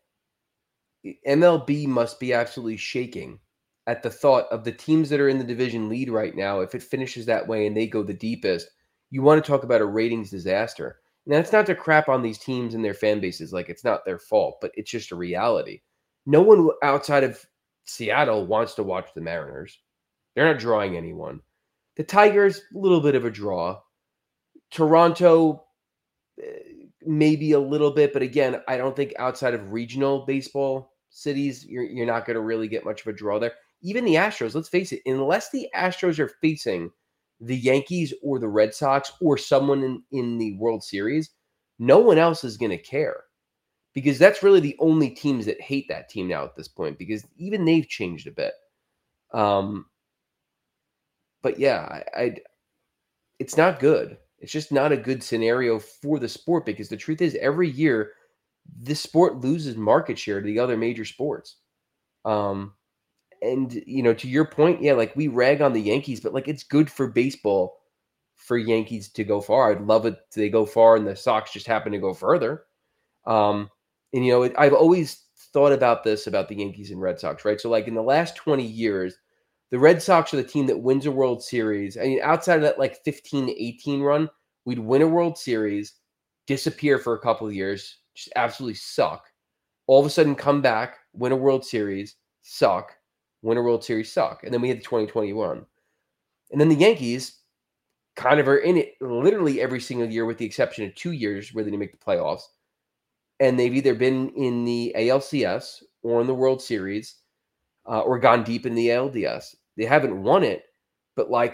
M L B must be absolutely shaking at the thought of the teams that are in the division lead right now. If it finishes that way and they go the deepest, you want to talk about a ratings disaster. Now, it's not to crap on these teams and their fan bases, like it's not their fault, but it's just a reality. No one outside of Seattle wants to watch the Mariners. They're not drawing anyone. The Tigers, a little bit of a draw. Toronto, maybe a little bit, but again, I don't think outside of regional baseball cities, you're, you're not going to really get much of a draw there. Even the Astros, let's face it, unless the Astros are facing the Yankees or the Red Sox or someone in, in the World Series, no one else is going to care. Because that's really the only teams that hate that team now at this point, because even they've changed a bit. Um, but yeah, I, I, it's not good. It's just not a good scenario for the sport, because the truth is every year this sport loses market share to the other major sports. Um, and, you know, to your point, yeah, like we rag on the Yankees, but like it's good for baseball for Yankees to go far. I'd love it to they go far and the Sox just happen to go further. Um, and, you know, it, I've always thought about this about the Yankees and Red Sox, right? So like in the last twenty years, the Red Sox are the team that wins a World Series. I mean, outside of that like fifteen to eighteen run, we'd win a World Series, disappear for a couple of years, just absolutely suck. All of a sudden come back, win a World Series, suck, win a World Series, suck. And then we had the twenty twenty-one. And then the Yankees kind of are in it literally every single year with the exception of two years where they didn't make the playoffs. And they've either been in the A L C S or in the World Series uh, or gone deep in the A L D S. They haven't won it, but like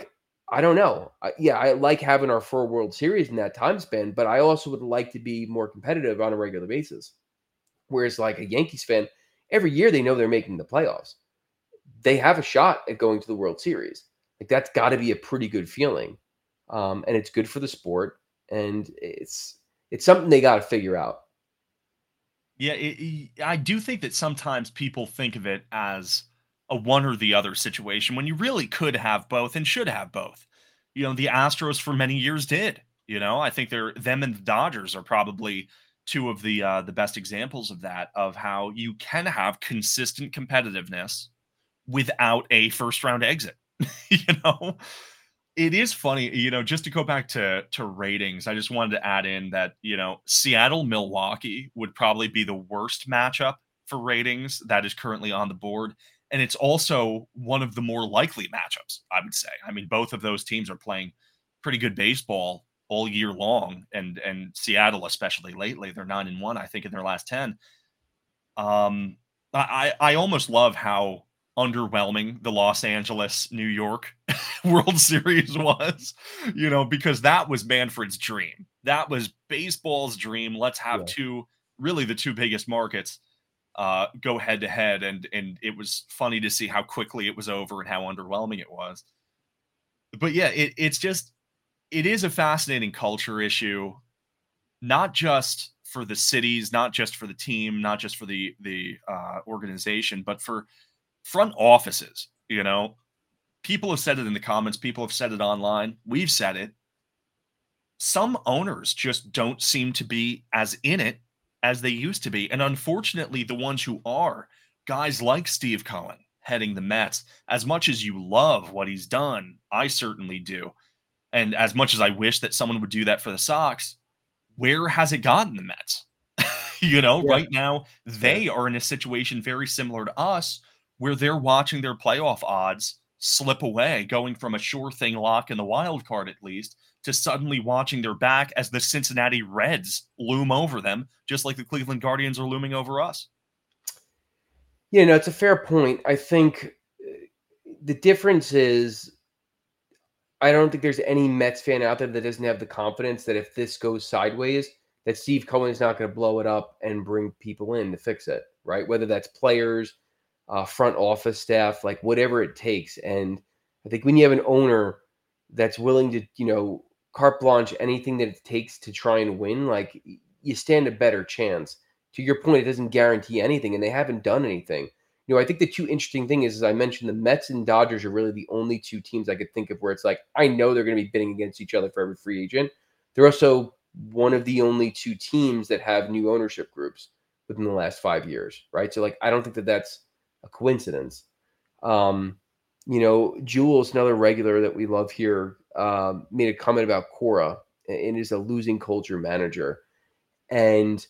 I don't know. I, yeah, I like having our four World Series in that time span, but I also would like to be more competitive on a regular basis. Whereas, like a Yankees fan, every year they know they're making the playoffs. They have a shot at going to the World Series. Like that's got to be a pretty good feeling, um, and it's good for the sport, and it's it's something they got to figure out. Yeah, it, it- I do think that sometimes people think of it as a one or the other situation when you really could have both and should have both. You know, the Astros for many years did. You know, I think they're them and the Dodgers are probably two of the uh, the best examples of that, of how you can have consistent competitiveness without a first round exit. You know, it is funny, you know, just to go back to to ratings, I just wanted to add in that, you know, Seattle Milwaukee would probably be the worst matchup for ratings that is currently on the board. And it's also one of the more likely matchups, I would say. I mean, both of those teams are playing pretty good baseball all year long, and and Seattle, especially lately, they're nine and one, I think, in their last ten. Um, I I almost love how underwhelming the Los Angeles New York World Series was, you know, because that was Manfred's dream. That was baseball's dream. Let's have Yeah. two, really the two biggest markets, uh, go head to head, and and it was funny to see how quickly it was over and how underwhelming it was. But yeah, it, it's just it is a fascinating culture issue, not just for the cities, not just for the team, not just for the the uh, organization, but for front offices. You know, people have said it in the comments, people have said it online, we've said it. Some owners just don't seem to be as in it as they used to be, and unfortunately, the ones who are, guys like Steve Cohen heading the Mets. As much as you love what he's done, I certainly do, and as much as I wish that someone would do that for the Sox, where has it gotten the Mets? You know, Yeah. right now, they are in a situation very similar to us where they're watching their playoff odds slip away, going from a sure thing lock in the wild card, at least, to suddenly watching their back as the Cincinnati Reds loom over them, just like the Cleveland Guardians are looming over us. Yeah, no, it's a fair point. I think uh, the difference is I don't think there's any Mets fan out there that doesn't have the confidence that if this goes sideways, that Steve Cohen is not going to blow it up and bring people in to fix it, right? Whether that's players, uh, front office staff, like whatever it takes. And I think when you have an owner that's willing to, you know, carte blanche anything that it takes to try and win, like y- you stand a better chance. To your point, it doesn't guarantee anything, and they haven't done anything. You know, I think the two interesting thing is, as I mentioned, the Mets and Dodgers are really the only two teams I could think of where it's like, I know they're going to be bidding against each other for every free agent. They're also one of the only two teams that have new ownership groups within the last five years, right? So, like, I don't think that that's a coincidence. Um, you know, Jules, another regular that we love here, um, made a comment about Cora and is a losing culture manager. And,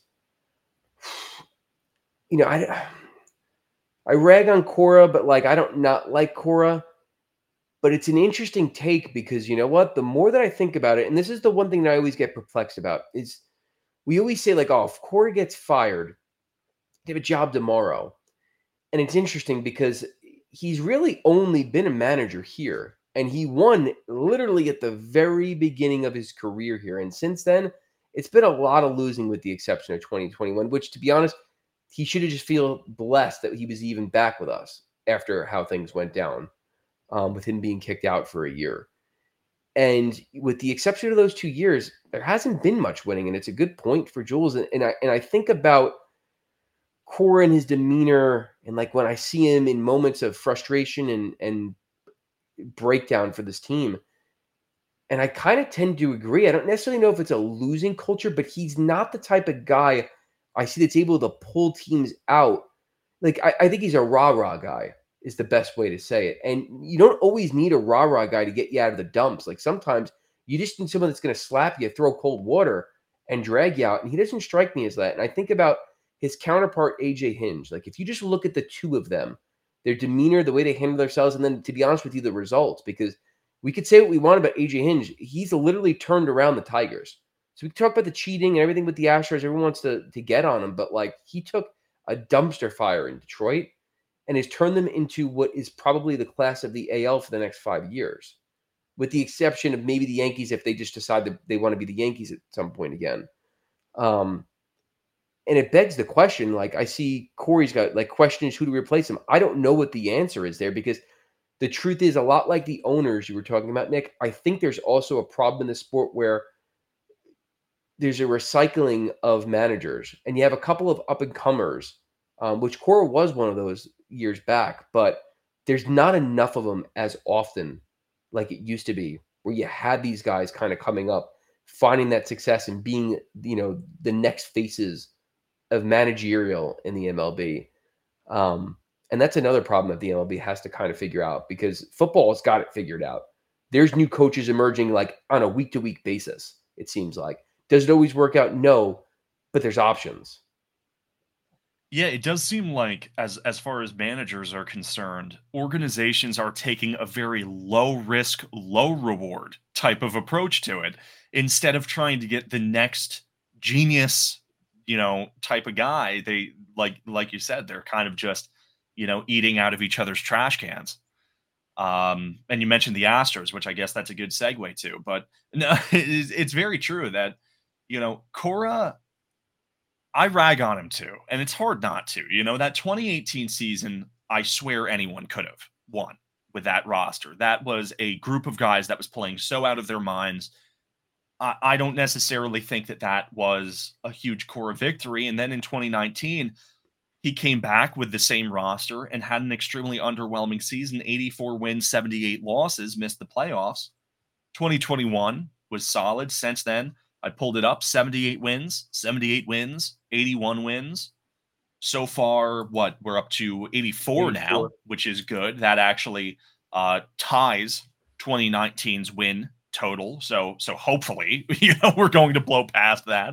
you know, I, I rag on Cora, but like, I don't not like Cora. But it's an interesting take because you know what? The more that I think about it, and this is the one thing that I always get perplexed about, is we always say, like, oh, if Cora gets fired, they have a job tomorrow. And it's interesting because he's really only been a manager here. And he won literally at the very beginning of his career here. And since then, it's been a lot of losing with the exception of twenty twenty-one, which, to be honest, he should have just feel blessed that he was even back with us after how things went down, um, with him being kicked out for a year. And with the exception of those two years, there hasn't been much winning. And it's a good point for Jules. And, and I and I think about Cora and his demeanor, and like when I see him in moments of frustration and and breakdown for this team, and I kind of tend to agree. I don't necessarily know if it's a losing culture, but he's not the type of guy I see that's able to pull teams out. Like I, I think he's a rah-rah guy is the best way to say it. And you don't always need a rah-rah guy to get you out of the dumps. Like sometimes you just need someone that's going to slap you, throw cold water, and drag you out. And he doesn't strike me as that. And I think about his counterpart, A J Hinge. Like if you just look at the two of them, their demeanor, the way they handle themselves, and then to be honest with you, the results, because we could say what we want about A J Hinge. He's literally turned around the Tigers. So we can talk about the cheating and everything with the Astros. Everyone wants to, to get on him, but like he took a dumpster fire in Detroit and has turned them into what is probably the class of the A L for the next five years. with the exception of maybe the Yankees if they just decide that they want to be the Yankees at some point again. Um, and it begs the question, like I see Corey's got like questions, who to replace him. I don't know what the answer is there because the truth is a lot like the owners you were talking about, Nick. I think there's also a problem in the sport where there's a recycling of managers and you have a couple of up and comers, um, which Cora was one of those years back, but there's not enough of them as often like it used to be, where you had these guys kind of coming up, finding that success and being, you know, the next faces of managerial in the M L B. Um, and that's another problem that the M L B has to kind of figure out because football has got it figured out. There's new coaches emerging like on a week-to-week basis, it seems like. Does it always work out? No, but there's options. Yeah, it does seem like as as far as managers are concerned, organizations are taking a very low risk, low reward type of approach to it instead of trying to get the next genius, you know, type of guy. They like like you said, they're kind of just, you know, eating out of each other's trash cans. Um, and you mentioned the Astros, which I guess that's a good segue to, but no, it's, it's very true that, you know, Cora, I rag on him too, and it's hard not to. You know, that twenty eighteen season, I swear anyone could have won with that roster. That was a group of guys that was playing so out of their minds. I, I don't necessarily think that that was a huge Cora victory. And then in twenty nineteen, he came back with the same roster and had an extremely underwhelming season, eighty-four wins, seventy-eight losses, missed the playoffs. twenty twenty-one was solid. Since then, I pulled it up, seventy-eight wins, seventy-eight wins, eighty-one wins. So far, what, we're up to eighty-four, eighty-four now, which is good. That actually uh, ties twenty nineteen's win total. So, so hopefully, you know, we're going to blow past that.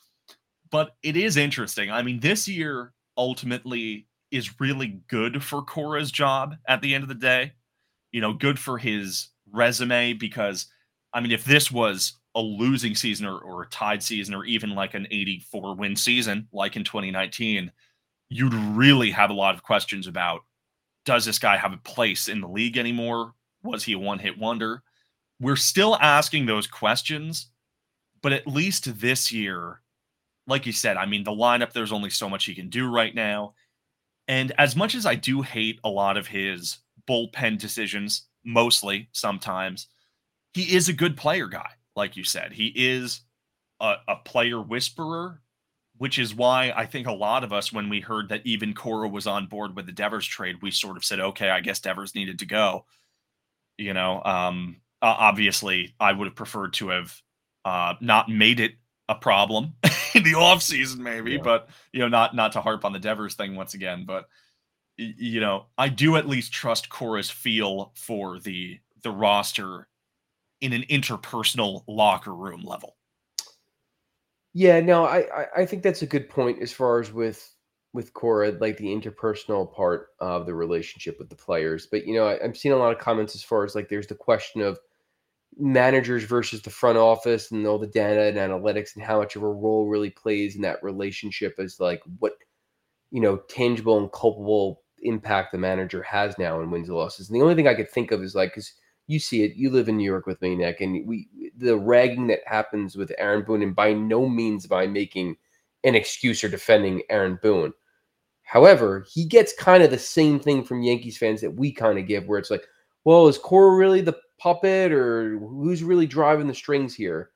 But it is interesting. I mean, this year ultimately is really good for Cora's job at the end of the day. You know, good for his resume because, I mean, if this was a losing season or, or a tied season or even like an eighty-four win season like in twenty nineteen, you'd really have a lot of questions about, does this guy have a place in the league anymore? Was he a one-hit wonder? We're still asking those questions, but at least this year, like you said, I mean, the lineup, there's only so much he can do right now. And as much as I do hate a lot of his bullpen decisions, mostly sometimes, he is a good player guy. Like you said, he is a, a player whisperer, which is why I think a lot of us, when we heard that even Cora was on board with the Devers trade, we sort of said, okay, I guess Devers needed to go. You know, um, uh, obviously, I would have preferred to have uh, not made it a problem in the offseason, maybe, yeah. But, you know, not not to harp on the Devers thing once again. But, y- you know, I do at least trust Cora's feel for the the roster in an interpersonal locker room level. Yeah, no, I, I, I think that's a good point as far as with with Cora, like the interpersonal part of the relationship with the players. But, you know, I, I'm seeing a lot of comments as far as like there's the question of managers versus the front office and all the data and analytics and how much of a role really plays in that relationship as like what, you know, tangible and culpable impact the manager has now in wins and losses. And the only thing I could think of is like, because you see it, you live in New York with me, Nick, and we the ragging that happens with Aaron Boone, and by no means am I making an excuse or defending Aaron Boone. However, he gets kind of the same thing from Yankees fans that we kind of give, where it's like, well, is Cora really the puppet, or who's really driving the strings here?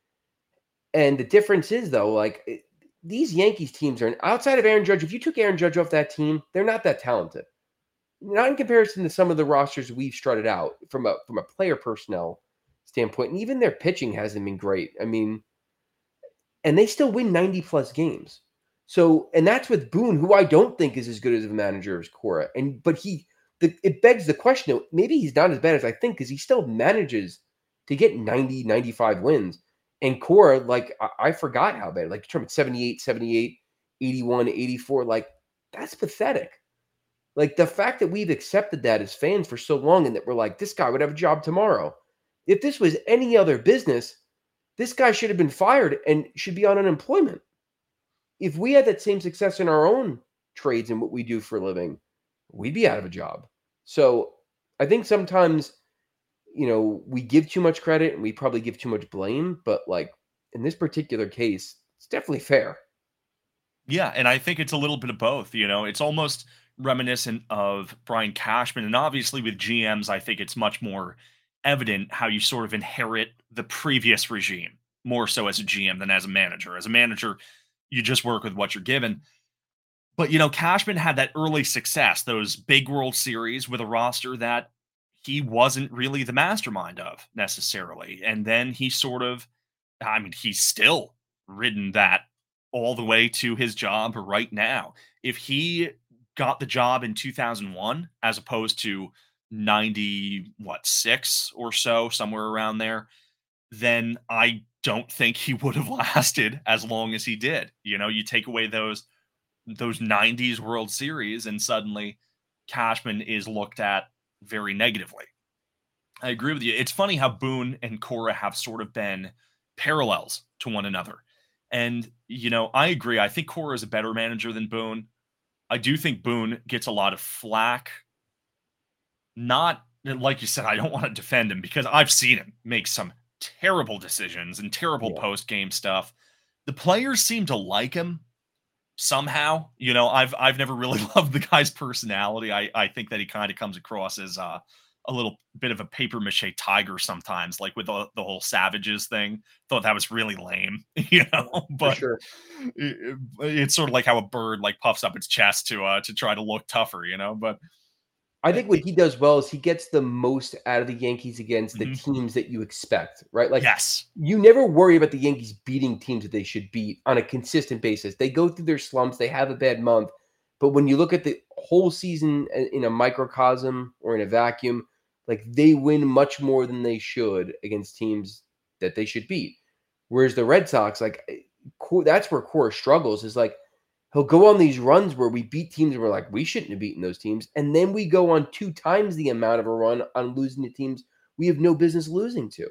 And the difference is, though, like it, these Yankees teams are outside of Aaron Judge. If you took Aaron Judge off that team, they're not that talented. Not in comparison to some of the rosters we've strutted out from a from a player personnel standpoint. And even their pitching hasn't been great. I mean, and they still win ninety plus games. So, and that's with Boone, who I don't think is as good as a manager as Cora. And but he, the, it begs the question, maybe he's not as bad as I think, because he still manages to get ninety, ninety-five wins. And Cora, like, I, I forgot how bad. Like, you're talking seventy-eight, seventy-eight, eighty-one, eighty-four. Like, that's pathetic. Like, the fact that we've accepted that as fans for so long and that we're like, this guy would have a job tomorrow. If this was any other business, this guy should have been fired and should be on unemployment. If we had that same success in our own trades and what we do for a living, we'd be out of a job. So I think sometimes you know, we give too much credit and we probably give too much blame, but like in this particular case, it's definitely fair. Yeah, and I think it's a little bit of both, you know? It's almost reminiscent of Brian Cashman, and obviously with G Ms, I think it's much more evident how you sort of inherit the previous regime, more so as a G M than as a manager. As a manager, you just work with what you're given. But, you know, Cashman had that early success, those big World Series with a roster that he wasn't really the mastermind of necessarily. And then he sort of, I mean, he's still ridden that all the way to his job right now. If he got the job in two thousand one as opposed to ninety, what, six or so, somewhere around there, then I don't think he would have lasted as long as he did. You know, you take away those those nineties World Series and suddenly Cashman is looked at very negatively. I agree with you. It's funny how Boone and Cora have sort of been parallels to one another. And, you know, I agree. I think Cora is a better manager than Boone. I do think Boone gets a lot of flack. Not, like you said, I don't want to defend him because I've seen him make some terrible decisions and terrible Yeah. post-game stuff. The players seem to like him somehow. You know, I've I've never really loved the guy's personality. I, I think that he kind of comes across as uh, a little bit of a paper mache tiger sometimes, like with the, the whole Savages thing. Thought that was really lame, you know. But sure. it, it's sort of like how a bird like puffs up its chest to uh to try to look tougher, you know. But I think what he does well is he gets the most out of the Yankees against the mm-hmm. teams that you expect, right? Like, yes, you never worry about the Yankees beating teams that they should beat on a consistent basis. They go through their slumps, they have a bad month, but when you look at the whole season in a microcosm or in a vacuum, like they win much more than they should against teams that they should beat. Whereas the Red Sox, like, that's where Cora struggles, is like, he'll go on these runs where we beat teams and we're like, we shouldn't have beaten those teams. And then we go on two times the amount of a run on losing to teams we have no business losing to.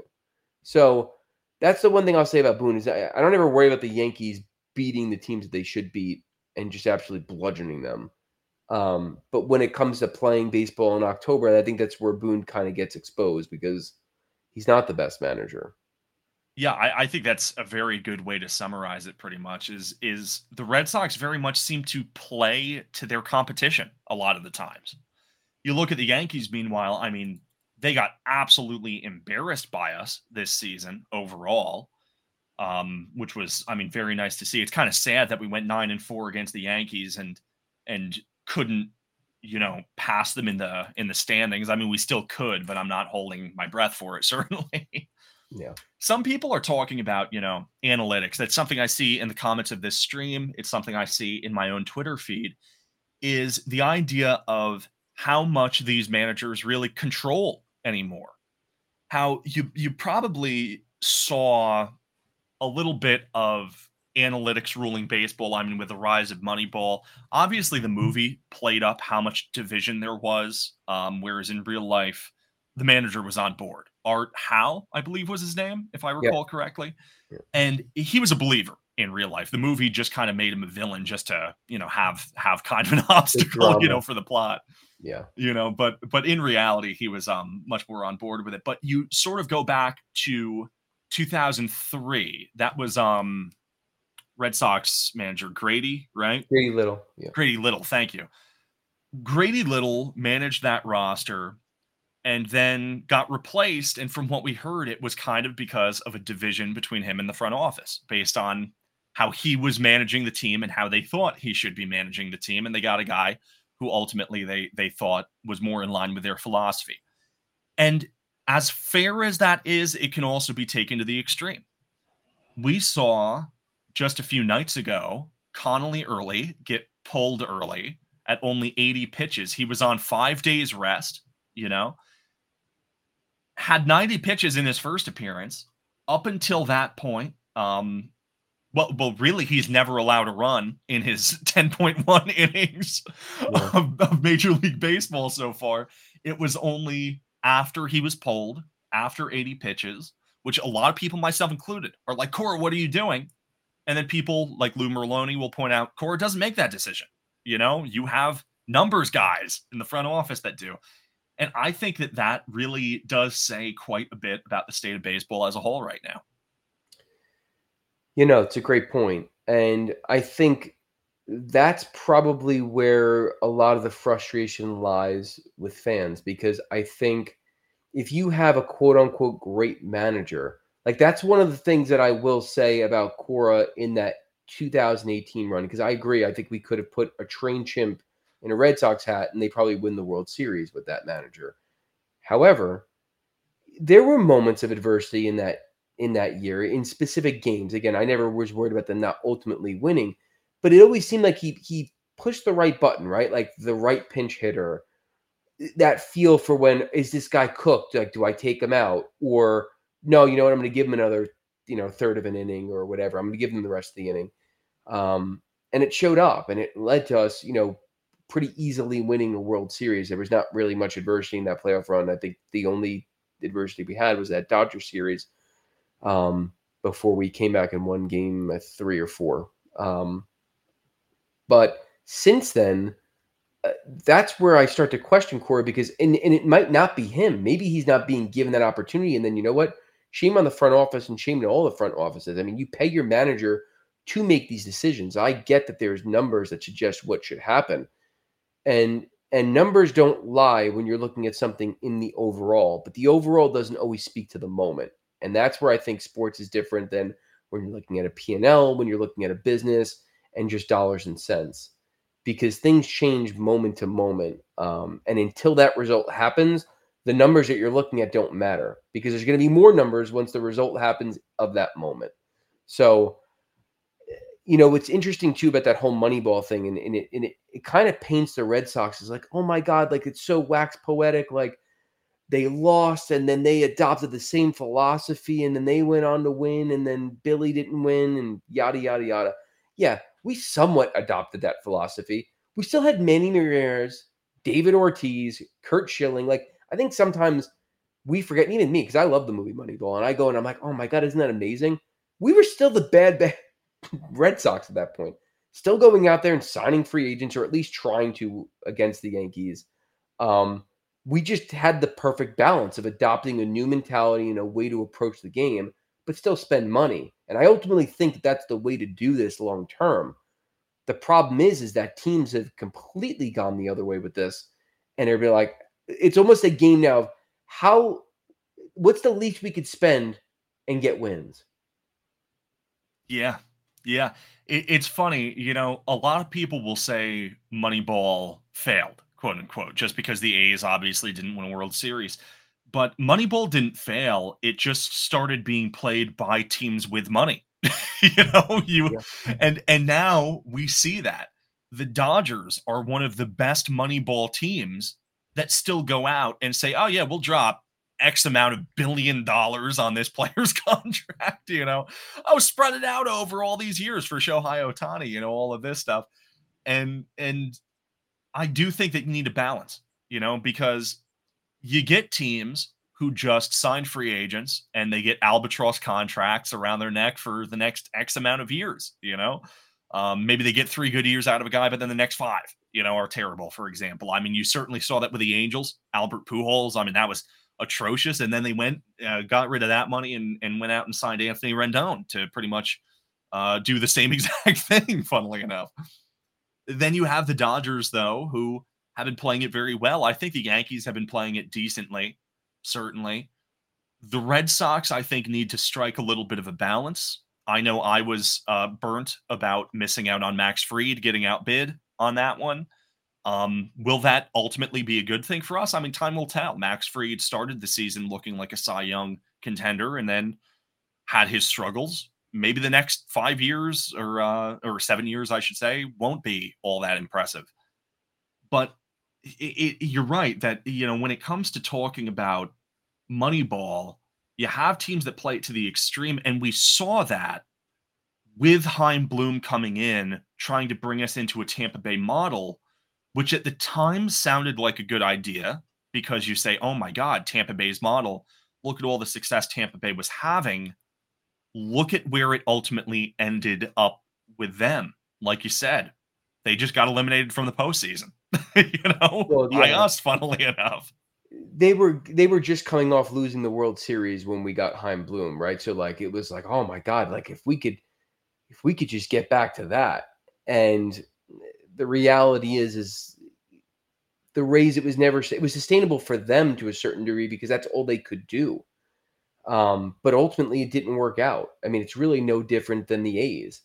So that's the one thing I'll say about Boone is I, I don't ever worry about the Yankees beating the teams that they should beat and just absolutely bludgeoning them. Um, but when it comes to playing baseball in October, I think that's where Boone kind of gets exposed because he's not the best manager. Yeah, I, I think that's a very good way to summarize it pretty much is is the Red Sox very much seem to play to their competition a lot of the times. You look at the Yankees, meanwhile, I mean, they got absolutely embarrassed by us this season overall, um, which was, I mean, very nice to see. It's kind of sad that we went nine and four against the Yankees and and couldn't, you know, pass them in the in the standings. I mean, we still could, but I'm not holding my breath for it, certainly. Yeah. Some people are talking about, you know, analytics. That's something I see in the comments of this stream. It's something I see in my own Twitter feed, is the idea of how much these managers really control anymore. How you you probably saw a little bit of analytics ruling baseball. I mean, with the rise of Moneyball, obviously the movie played up how much division there was, um, whereas in real life, the manager was on board. Art Howe, I believe was his name, if I recall yeah. correctly. Yeah. And he was a believer in real life. The movie just kind of made him a villain just to, you know, have have kind of an obstacle, you know, for the plot. Yeah. You know, but but in reality, he was um much more on board with it. But you sort of go back to two thousand three. That was um Red Sox manager Grady, right? Grady Little. Yeah. Grady Little, thank you. Grady Little managed that roster and then got replaced. And from what we heard, it was kind of because of a division between him and the front office based on how he was managing the team and how they thought he should be managing the team. And they got a guy who ultimately they, they thought was more in line with their philosophy. And as fair as that is, it can also be taken to the extreme. We saw just a few nights ago, Connolly Early get pulled early at only eighty pitches. He was on five days rest, you know, had ninety pitches in his first appearance. Up until that point, um, well, well, really, he's never allowed a run in his ten point one innings yeah. of, of Major League Baseball so far. It was only after he was pulled, after eighty pitches, which a lot of people, myself included, are like, Cora, what are you doing? And then people like Lou Merloni will point out, Cora doesn't make that decision. You know, you have numbers guys in the front office that do. And I think that that really does say quite a bit about the state of baseball as a whole right now. You know, it's a great point. And I think that's probably where a lot of the frustration lies with fans, because I think if you have a quote unquote great manager, like that's one of the things that I will say about Cora in that two thousand eighteen run, because I agree. I think we could have put a trained chimp in a Red Sox hat and they probably win the World Series with that manager. However, there were moments of adversity in that in that year in specific games. Again, I never was worried about them not ultimately winning, but it always seemed like he he pushed the right button, right? Like the right pinch hitter, that feel for when is this guy cooked? Like, do I take him out? Or no, you know what? I'm going to give him another, you know, third of an inning or whatever. I'm going to give him the rest of the inning. Um, and it showed up, and it led to us, you know, pretty easily winning a World Series. There was not really much adversity in that playoff run. I think the only adversity we had was that Dodger series um, before we came back and won game three or four. Um, but since then, uh, that's where I start to question Corey, because, and, and it might not be him. Maybe he's not being given that opportunity. And then, you know what? Shame on the front office and shame to all the front offices. I mean, you pay your manager to make these decisions. I get that there's numbers that suggest what should happen. And and numbers don't lie when you're looking at something in the overall, but the overall doesn't always speak to the moment. And that's where I think sports is different than when you're looking at a P and L, when you're looking at a business and just dollars and cents, because things change moment to moment. Um, and until that result happens, the numbers that you're looking at don't matter, because there's going to be more numbers once the result happens of that moment. So, you know, what's interesting too about that whole Moneyball thing, and, and it and it, it kind of paints the Red Sox as like, oh my God, like it's so wax poetic, like they lost and then they adopted the same philosophy and then they went on to win and then Billy didn't win and yada, yada, yada. Yeah, we somewhat adopted that philosophy. We still had Manny Ramirez, David Ortiz, Curt Schilling. Like, I think sometimes we forget, and even me, because I love the movie Moneyball, and I go and I'm like, oh my God, isn't that amazing? We were still the bad, bad Red Sox at that point, still going out there and signing free agents, or at least trying to, against the Yankees. Um, we just had the perfect balance of adopting a new mentality and a way to approach the game, but still spend money. And I ultimately think that that's the way to do this long term. The problem is, is that teams have completely gone the other way with this, and they're be like, it's almost a game now of how, what's the least we could spend and get wins. Yeah. Yeah, it, it's funny, you know, a lot of people will say Moneyball failed, quote unquote, just because the A's obviously didn't win a World Series. But Moneyball didn't fail. It just started being played by teams with money. you know, you yeah. and and now we see that the Dodgers are one of the best Moneyball teams that still go out and say, oh yeah, we'll drop X amount of billion dollars on this player's contract, you know, oh, spread it out over all these years for Shohei Ohtani, you know, all of this stuff. And, and I do think that you need a balance, you know, because you get teams who just sign free agents and they get albatross contracts around their neck for the next X amount of years, you know, um, maybe they get three good years out of a guy, but then the next five, you know, are terrible. For example, I mean, you certainly saw that with the Angels, Albert Pujols. I mean, that was atrocious, and then they went, uh, got rid of that money and, and went out and signed Anthony Rendon to pretty much uh, do the same exact thing, funnily enough. Then you have the Dodgers, though, who have been playing it very well. I think the Yankees have been playing it decently, certainly. The Red Sox, I think, need to strike a little bit of a balance. I know I was uh, burnt about missing out on Max Fried getting outbid on that one. Um, will that ultimately be a good thing for us? I mean, time will tell. Max Fried started the season looking like a Cy Young contender and then had his struggles. Maybe the next five years or uh, or seven years, I should say, won't be all that impressive. But it, it, you're right that, you know, when it comes to talking about Moneyball, you have teams that play it to the extreme, and we saw that with Chaim Bloom coming in, trying to bring us into a Tampa Bay model, which at the time sounded like a good idea, because you say, oh my God, Tampa Bay's model, look at all the success Tampa Bay was having. Look at where it ultimately ended up with them. Like you said, they just got eliminated from the postseason, you know, well, yeah. by us, funnily enough. they were they were just coming off losing the World Series when we got Chaim Bloom, right? So like it was like, oh my God, like if we could if we could just get back to that. And the reality is is the Rays, it was never it was sustainable for them to a certain degree because that's all they could do. Um, but ultimately it didn't work out. I mean, it's really no different than the A's.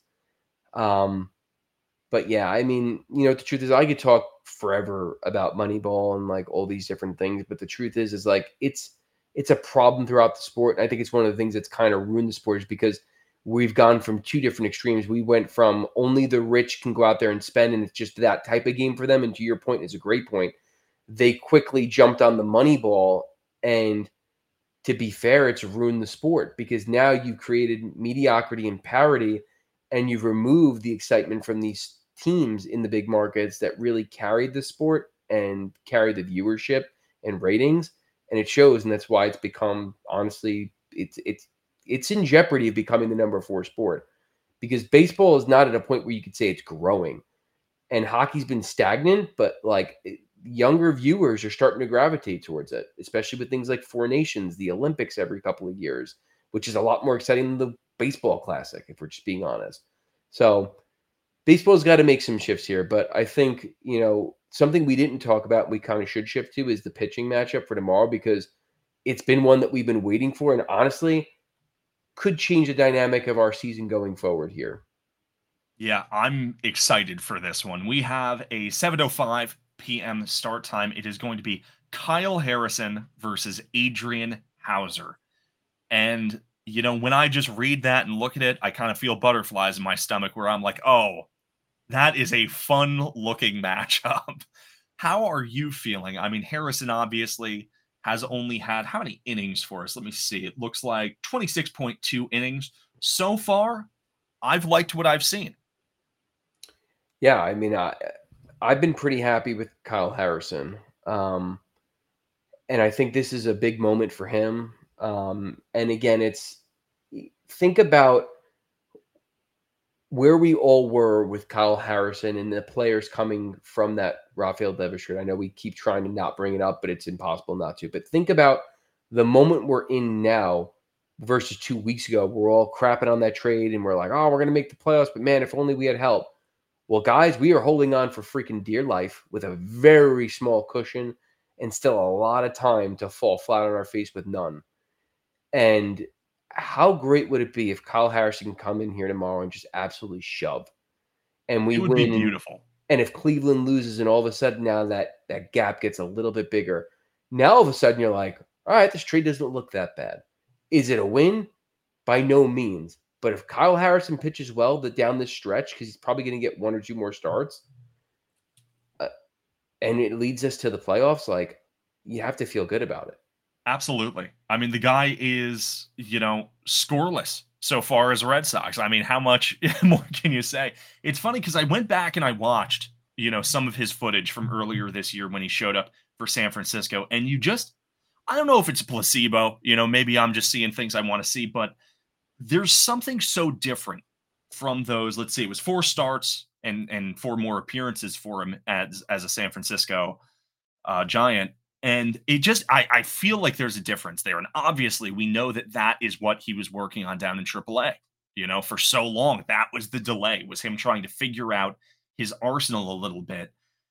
Um, but yeah, I mean, you know, the truth is I could talk forever about Moneyball and like all these different things, but the truth is, is like it's it's a problem throughout the sport. And I think it's one of the things that's kind of ruined the sport is because we've gone from two different extremes. We went from only the rich can go out there and spend, and it's just that type of game for them. And to your point, is a great point. They quickly jumped on the Moneyball, and to be fair, it's ruined the sport because now you've created mediocrity and parity, and you've removed the excitement from these teams in the big markets that really carried the sport and carried the viewership and ratings. And it shows, and that's why it's become, honestly, it's it's it's in jeopardy of becoming the number four sport because baseball is not at a point where you could say it's growing, and hockey's been stagnant, but like younger viewers are starting to gravitate towards it, especially with things like Four Nations, the Olympics every couple of years, which is a lot more exciting than the baseball classic, if we're just being honest. So baseball's got to make some shifts here, but I think, you know, something we didn't talk about, we kind of should shift to is the pitching matchup for tomorrow because it's been one that we've been waiting for and honestly could change the dynamic of our season going forward here. Yeah, I'm excited for this one. We have a seven oh five p.m. start time. It is going to be Kyle Harrison versus Adrian Houser. And, you know, when I just read that and look at it, I kind of feel butterflies in my stomach where I'm like, oh, that is a fun-looking matchup. How are you feeling? I mean, Harrison obviously has only had how many innings for us? Let me see. It looks like twenty-six point two innings. So far, I've liked what I've seen. Yeah, I mean, I, I've been pretty happy with Kyle Harrison. Um, and I think this is a big moment for him. Um, and again, it's think about where we all were with Kyle Harrison and the players coming from that Rafael Devers trade. I know we keep trying to not bring it up, but it's impossible not to. But think about the moment we're in now versus two weeks ago. We're all crapping on that trade and we're like, oh, we're going to make the playoffs. But man, if only we had help. Well, guys, we are holding on for freaking dear life with a very small cushion and still a lot of time to fall flat on our face with none. And how great would it be if Kyle Harrison can come in here tomorrow and just absolutely shove? And we it would win. Be beautiful. And, and if Cleveland loses and all of a sudden now that, that gap gets a little bit bigger, now all of a sudden you're like, all right, this trade doesn't look that bad. Is it a win? By no means. But if Kyle Harrison pitches well the, down this stretch, because he's probably going to get one or two more starts, uh, and it leads us to the playoffs, like, you have to feel good about it. Absolutely. I mean, the guy is, you know, scoreless so far as Red Sox. I mean, how much more can you say? It's funny because I went back and I watched, you know, some of his footage from earlier this year when he showed up for San Francisco. And you just, I don't know if it's a placebo, you know, maybe I'm just seeing things I want to see, but there's something so different from those. Let's see, it was four starts and and four more appearances for him as as a San Francisco uh, Giant, and it just I I feel like there's a difference there. And obviously, we know that that is what he was working on down in triple A. You know, for so long, that was the delay, was him trying to figure out his arsenal a little bit.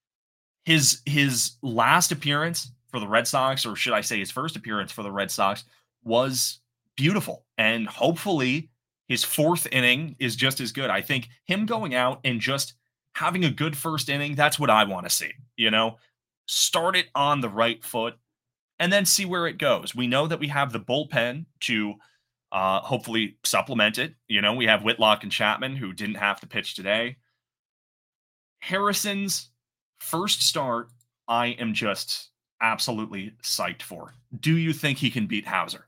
His his last appearance for the Red Sox, or should I say his first appearance for the Red Sox, was beautiful. And hopefully his fourth inning is just as good. I think him going out and just having a good first inning, that's what I want to see. You know, start it on the right foot and then see where it goes. We know that we have the bullpen to uh, hopefully supplement it. You know, we have Whitlock and Chapman who didn't have to pitch today. Harrison's first start, I am just absolutely psyched for. Do you think he can beat Houser?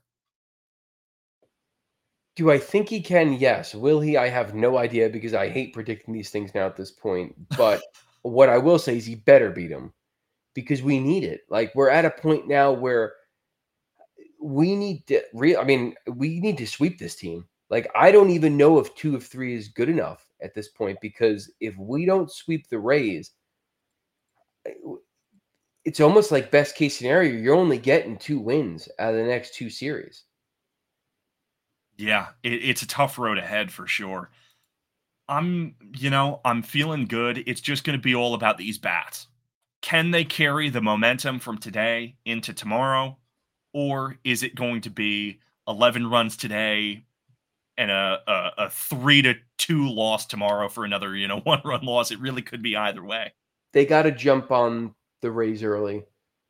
Do I think he can? Yes. Will he? I have no idea because I hate predicting these things now at this point. But what I will say is he better beat him because we need it. Like, we're at a point now where we need to re- I mean, we need to sweep this team. Like, I don't even know if two of three is good enough at this point because if we don't sweep the Rays, it's almost like best case scenario, you're only getting two wins out of the next two series. Yeah, it, it's a tough road ahead for sure. I'm, you know, I'm feeling good. It's just going to be all about these bats. Can they carry the momentum from today into tomorrow? Or is it going to be eleven runs today and a, a, a three to two loss tomorrow for another, you know, one run loss? It really could be either way. They got to jump on the Rays early.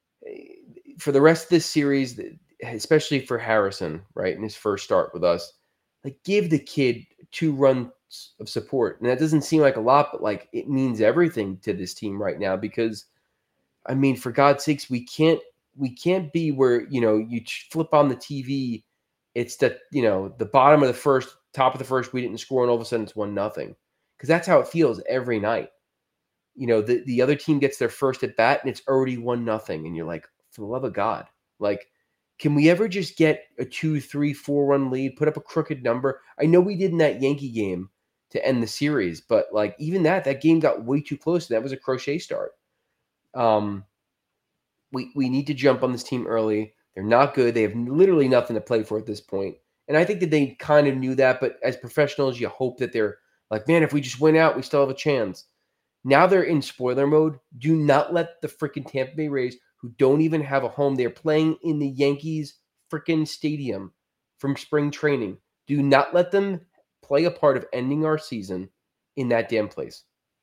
For the rest of this series, especially for Harrison, right, in his first start with us, like give the kid two runs of support. And that doesn't seem like a lot, but like it means everything to this team right now because, I mean, for God's sakes, we can't we can't be where, you know, you flip on the T V, it's that, you know, the bottom of the first, top of the first, we didn't score, and all of a sudden it's one nothing. Because that's how it feels every night. You know, the, the other team gets their first at bat and it's already one nothing. And you're like, for the love of God, like, can we ever just get a two, three, four run lead, put up a crooked number? I know we did in that Yankee game to end the series, but like even that, that game got way too close. And that was a crochet start. Um, we we need to jump on this team early. They're not good. They have literally nothing to play for at this point. And I think that they kind of knew that, but as professionals, you hope that they're like, man, if we just win out, we still have a chance. Now they're in spoiler mode. Do not let the freaking Tampa Bay Rays, who don't even have a home, they're playing in the Yankees freaking stadium from spring training. Do not let them play a part of ending our season in that damn place.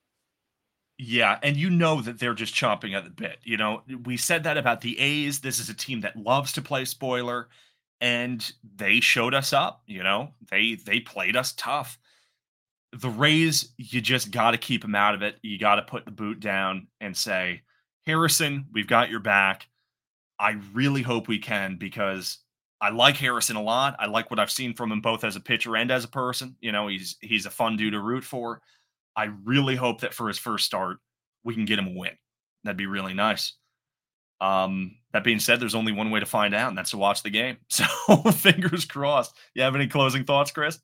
Yeah, and you know that they're just chomping at the bit. You know, we said that about the A's. This is a team that loves to play spoiler, and they showed us up. You know, they they played us tough. The Rays, you just got to keep them out of it. You got to put the boot down and say, Harrison, we've got your back. I really hope we can, because I like Harrison a lot. I like what I've seen from him both as a pitcher and as a person. You know, he's he's a fun dude to root for. I really hope that for his first start, we can get him a win. That'd be really nice. Um, that being said, there's only one way to find out, and that's to watch the game. So fingers crossed. You have any closing thoughts, Chris?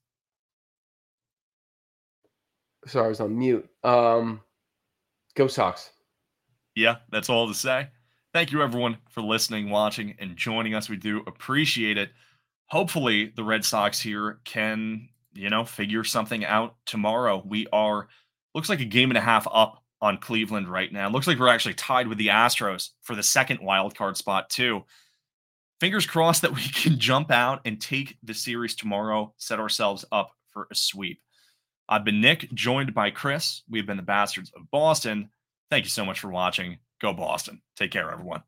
Sorry, I was on mute. Um, go Sox. Yeah, that's all to say. Thank you, everyone, for listening, watching, and joining us. We do appreciate it. Hopefully, the Red Sox here can, you know, figure something out tomorrow. We are, looks like a game and a half up on Cleveland right now. Looks like we're actually tied with the Astros for the second wild card spot, too. Fingers crossed that we can jump out and take the series tomorrow, set ourselves up for a sweep. I've been Nick, joined by Chris. We've been the Bastards of Boston. Thank you so much for watching. Go Boston. Take care, everyone.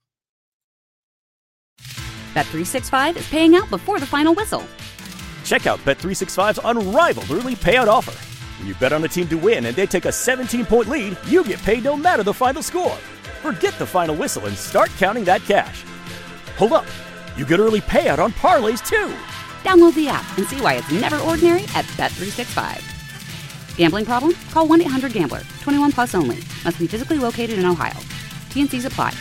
Bet three sixty-five is paying out before the final whistle. Check out Bet three sixty-five's unrivaled early payout offer. When you bet on a team to win and they take a seventeen-point lead, you get paid no matter the final score. Forget the final whistle and start counting that cash. Hold up. You get early payout on parlays, too. Download the app and see why it's never ordinary at Bet three sixty-five. Gambling problem? Call one eight hundred gambler. twenty-one plus only. Must be physically located in Ohio. T and Cs apply.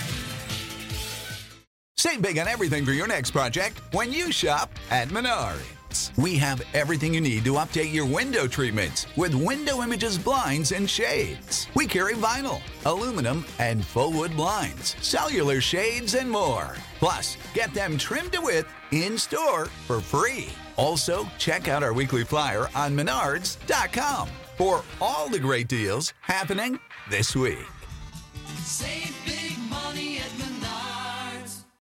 Save big on everything for your next project when you shop at Menards. We have everything you need to update your window treatments with Window Images blinds and shades. We carry vinyl, aluminum, and full wood blinds, cellular shades, and more. Plus, get them trimmed to width in-store for free. Also, check out our weekly flyer on menards dot com for all the great deals happening this week. Save